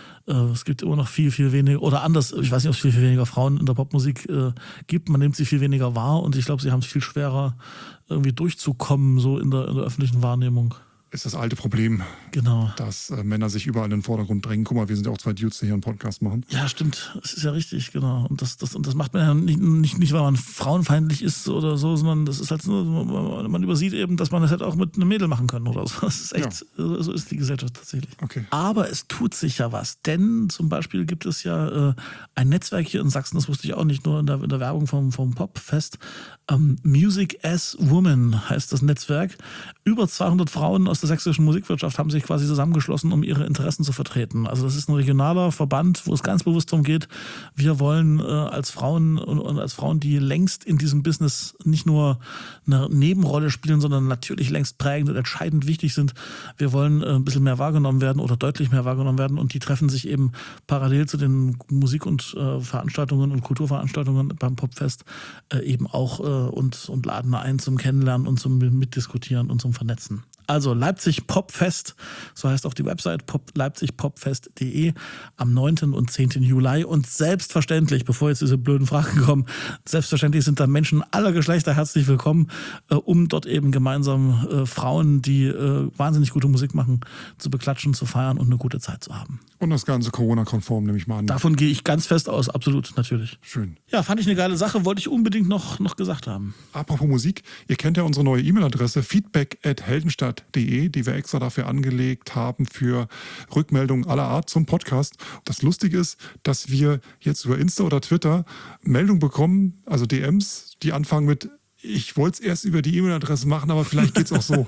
Speaker 2: es gibt immer noch viel, viel weniger, oder anders, ich weiß nicht, ob es viel, viel weniger Frauen in der Popmusik äh, gibt. Man nimmt sie viel weniger wahr und ich glaube, sie haben es viel schwerer, irgendwie durchzukommen, so in der, in der öffentlichen Wahrnehmung.
Speaker 1: Ist das alte Problem,
Speaker 2: genau.
Speaker 1: dass äh, Männer sich überall in den Vordergrund drängen. Guck mal, wir sind ja auch zwei Dudes, die hier einen Podcast machen.
Speaker 2: Ja, stimmt. Das ist ja richtig, genau. Und das, das, und das macht man ja nicht, nicht, nicht, weil man frauenfeindlich ist oder so, sondern das ist halt nur, man übersieht eben, dass man das halt auch mit einem Mädel machen kann oder so. Das ist echt, ja. So ist die Gesellschaft tatsächlich.
Speaker 1: Okay.
Speaker 2: Aber es tut sich ja was, denn zum Beispiel gibt es ja äh, ein Netzwerk hier in Sachsen, das wusste ich auch nicht, nur in der, in der Werbung vom, vom Popfest. Ähm, Music as Women heißt das Netzwerk. Über zweihundert Frauen aus der sächsischen Musikwirtschaft haben sich quasi zusammengeschlossen, um ihre Interessen zu vertreten. Also das ist ein regionaler Verband, wo es ganz bewusst darum geht, wir wollen äh, als Frauen und, und als Frauen, die längst in diesem Business nicht nur eine Nebenrolle spielen, sondern natürlich längst prägend und entscheidend wichtig sind. Wir wollen äh, ein bisschen mehr wahrgenommen werden oder deutlich mehr wahrgenommen werden und die treffen sich eben parallel zu den Musik- und äh, Veranstaltungen und Kulturveranstaltungen beim Popfest äh, eben auch äh, und, und laden ein zum Kennenlernen und zum Mitdiskutieren und zum Vernetzen. Also Leipzig Popfest, so heißt auch die Website, pop, leipzig popfest punkt de am neunten und zehnten Juli. Und selbstverständlich, bevor jetzt diese blöden Fragen kommen, selbstverständlich sind da Menschen aller Geschlechter herzlich willkommen, äh, um dort eben gemeinsam äh, Frauen, die äh, wahnsinnig gute Musik machen, zu beklatschen, zu feiern und eine gute Zeit zu haben.
Speaker 1: Und das Ganze Corona-konform, nehme ich mal an.
Speaker 2: Davon gehe ich ganz fest aus, absolut, natürlich.
Speaker 1: Schön.
Speaker 2: Ja, fand ich eine geile Sache, wollte ich unbedingt noch, noch gesagt haben.
Speaker 1: Apropos Musik, ihr kennt ja unsere neue E-Mail-Adresse feedback at heldenstadt punkt de, die wir extra dafür angelegt haben für Rückmeldungen aller Art zum Podcast. Das Lustige ist, dass wir jetzt über Insta oder Twitter Meldungen bekommen, also D Ms, die anfangen mit ich wollte es erst über die E-Mail-Adresse machen, aber vielleicht geht es auch so.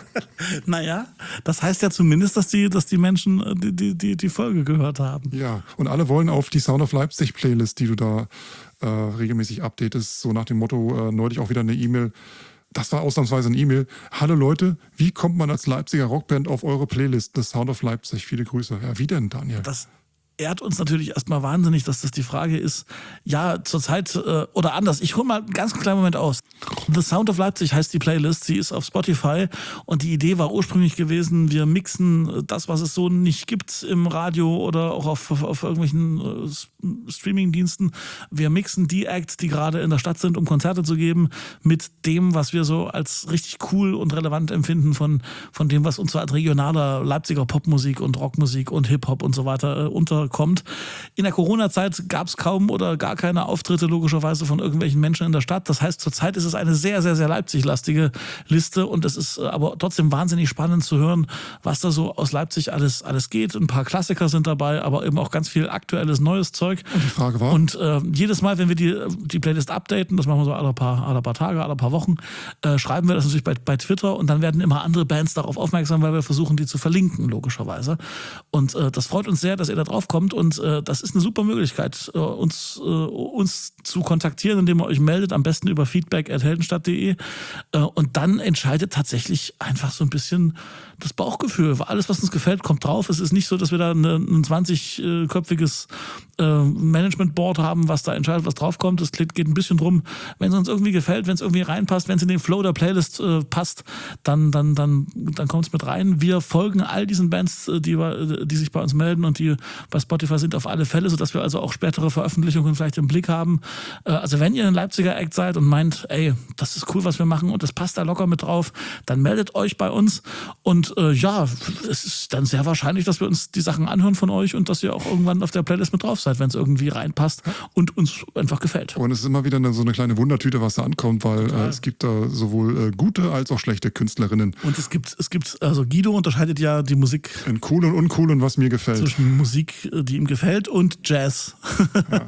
Speaker 2: Naja, das heißt ja zumindest, dass die, dass die Menschen die, die, die, die Folge gehört haben.
Speaker 1: Ja, und alle wollen auf die Sound of Leipzig Playlist, die du da äh, regelmäßig updatest, so nach dem Motto, äh, neulich auch wieder eine E-Mail. Das war ausnahmsweise eine E-Mail. Hallo Leute, wie kommt man als Leipziger Rockband auf eure Playlist, The Sound of Leipzig? Viele Grüße. Ja, wie denn, Daniel?
Speaker 2: Das ehrt uns natürlich erstmal wahnsinnig, dass das die Frage ist. Ja, zurzeit, äh, oder anders, ich hole mal einen ganz kleinen Moment aus. The Sound of Leipzig heißt die Playlist, sie ist auf Spotify und die Idee war ursprünglich gewesen, wir mixen das, was es so nicht gibt im Radio oder auch auf, auf, auf irgendwelchen äh, Streamingdiensten. Wir mixen die Acts, die gerade in der Stadt sind, um Konzerte zu geben, mit dem, was wir so als richtig cool und relevant empfinden von, von dem, was uns so als regionaler Leipziger Popmusik und Rockmusik und Hip-Hop und so weiter äh, unter kommt. In der Corona-Zeit gab es kaum oder gar keine Auftritte logischerweise von irgendwelchen Menschen in der Stadt. Das heißt, zurzeit ist es eine sehr, sehr, sehr Leipzig-lastige Liste und es ist aber trotzdem wahnsinnig spannend zu hören, was da so aus Leipzig alles, alles geht. Ein paar Klassiker sind dabei, aber eben auch ganz viel aktuelles, neues Zeug.
Speaker 1: Und die Frage war?
Speaker 2: Und äh, jedes Mal, wenn wir die, die Playlist updaten, das machen wir so alle paar, alle paar Tage, alle paar Wochen, äh, schreiben wir das natürlich bei, bei Twitter und dann werden immer andere Bands darauf aufmerksam, weil wir versuchen, die zu verlinken, logischerweise. Und äh, das freut uns sehr, dass ihr da drauf kommt und äh, das ist eine super Möglichkeit, äh, uns, äh, uns zu kontaktieren, indem ihr euch meldet, am besten über feedback at heldenstadt punkt de äh, und dann entscheidet tatsächlich einfach so ein bisschen das Bauchgefühl. Alles, was uns gefällt, kommt drauf. Es ist nicht so, dass wir da eine, ein zwanzig-köpfiges äh, Management-Board haben, was da entscheidet, was draufkommt. Es geht ein bisschen drum, wenn es uns irgendwie gefällt, wenn es irgendwie reinpasst, wenn es in den Flow der Playlist äh, passt, dann, dann, dann, dann kommt es mit rein. Wir folgen all diesen Bands, die, die sich bei uns melden und die bei Spotify sind, auf alle Fälle, sodass wir also auch spätere Veröffentlichungen vielleicht im Blick haben. Äh, also wenn ihr ein Leipziger Act seid und meint, ey, das ist cool, was wir machen und das passt da locker mit drauf, dann meldet euch bei uns und äh, ja, es ist dann sehr wahrscheinlich, dass wir uns die Sachen anhören von euch und dass ihr auch irgendwann auf der Playlist mit drauf seid, wenn es irgendwie reinpasst und uns einfach gefällt.
Speaker 1: Und es ist immer wieder eine, so eine kleine Wundertüte, was da ankommt, weil äh, es gibt da äh, sowohl äh, gute als auch schlechte Künstlerinnen.
Speaker 2: Und es gibt, es gibt, also Guido unterscheidet ja die Musik
Speaker 1: in cool und uncool und was mir gefällt.
Speaker 2: Zwischen Musik, die ihm gefällt und Jazz. Ja.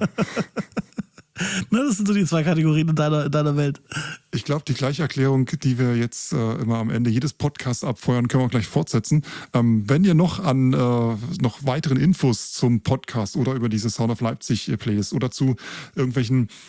Speaker 2: Ne, das sind so die zwei Kategorien in deiner, in deiner Welt.
Speaker 1: Ich glaube, die gleiche Erklärung, die wir jetzt äh, immer am Ende jedes Podcasts abfeuern, können wir auch gleich fortsetzen. Ähm, wenn ihr noch an äh, noch weiteren Infos zum Podcast oder über diese Sound of Leipzig Playlist oder zu irgendwelchen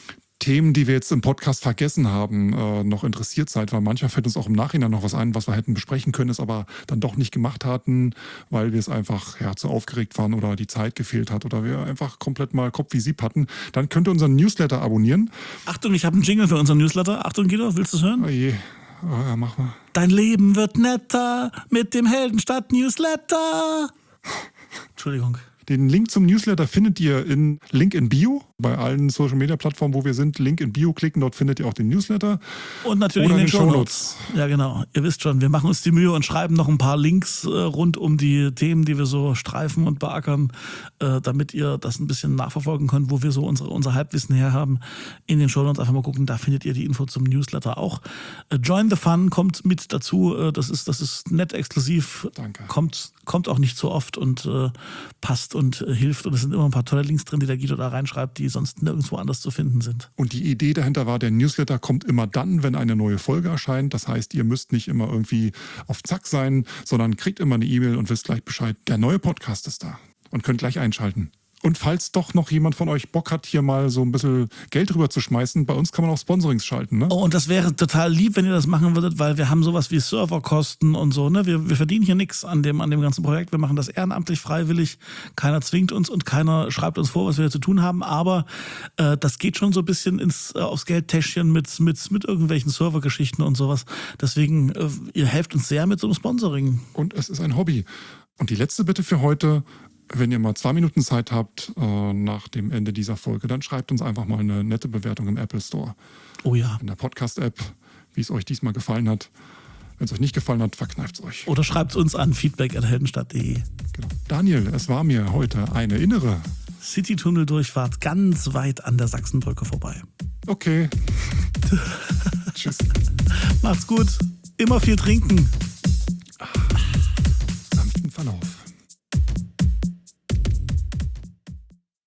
Speaker 1: Themen, die wir jetzt im Podcast vergessen haben, äh, noch interessiert seid, weil manchmal fällt uns auch im Nachhinein noch was ein, was wir hätten besprechen können, es aber dann doch nicht gemacht hatten, weil wir es einfach ja, zu aufgeregt waren oder die Zeit gefehlt hat oder wir einfach komplett mal Kopf wie Sieb hatten, dann könnt ihr unseren Newsletter abonnieren.
Speaker 2: Achtung, ich habe einen Jingle für unseren Newsletter. Achtung, Guido, willst du es hören?
Speaker 1: Oh je, oh, ja, mach mal.
Speaker 2: Dein Leben wird netter mit dem Heldenstadt-Newsletter. Entschuldigung.
Speaker 1: Den Link zum Newsletter findet ihr in Link in Bio, bei allen Social-Media-Plattformen, wo wir sind. Link in Bio klicken, dort findet ihr auch den Newsletter.
Speaker 2: Und natürlich
Speaker 1: Oder
Speaker 2: in den,
Speaker 1: in den
Speaker 2: Shownotes. Ja, genau. Ihr wisst schon, wir machen uns die Mühe und schreiben noch ein paar Links äh, rund um die Themen, die wir so streifen und beackern, äh, damit ihr das ein bisschen nachverfolgen könnt, wo wir so unsere, unser Halbwissen her haben. In den Shownotes einfach mal gucken, da findet ihr die Info zum Newsletter auch. Äh, Join the Fun kommt mit dazu. Äh, das ist, das ist nett exklusiv.
Speaker 1: Danke.
Speaker 2: Kommt, kommt auch nicht so oft und äh, passt und äh, hilft. Und es sind immer ein paar tolle Links drin, die der Guido da reinschreibt, die sonst nirgendwo anders zu finden sind.
Speaker 1: Und die Idee dahinter war, der Newsletter kommt immer dann, wenn eine neue Folge erscheint. Das heißt, ihr müsst nicht immer irgendwie auf Zack sein, sondern kriegt immer eine E-Mail und wisst gleich Bescheid, der neue Podcast ist da und könnt gleich einschalten. Und falls doch noch jemand von euch Bock hat, hier mal so ein bisschen Geld rüber zu schmeißen, bei uns kann man auch Sponsorings schalten, ne?
Speaker 2: Oh, und das wäre total lieb, wenn ihr das machen würdet, weil wir haben sowas wie Serverkosten und so, ne? Wir, wir verdienen hier nichts an dem, an dem ganzen Projekt. Wir machen das ehrenamtlich, freiwillig. Keiner zwingt uns und keiner schreibt uns vor, was wir zu tun haben. Aber äh, das geht schon so ein bisschen ins, äh, aufs Geldtäschchen mit, mit, mit irgendwelchen Servergeschichten und sowas. Deswegen, äh, ihr helft uns sehr mit so einem Sponsoring.
Speaker 1: Und es ist ein Hobby. Und die letzte Bitte für heute: Wenn ihr mal zwei Minuten Zeit habt äh, nach dem Ende dieser Folge, dann schreibt uns einfach mal eine nette Bewertung im Apple Store.
Speaker 2: Oh ja.
Speaker 1: In der Podcast-App, wie es euch diesmal gefallen hat. Wenn es euch nicht gefallen hat, verkneift es euch.
Speaker 2: Oder schreibt uns an feedback at heldenstadt punkt de.
Speaker 1: Genau. Daniel, es war mir heute eine innere
Speaker 2: City-Tunnel-Durchfahrt ganz weit an der Sachsenbrücke vorbei.
Speaker 1: Okay. Tschüss.
Speaker 2: Macht's gut. Immer viel trinken.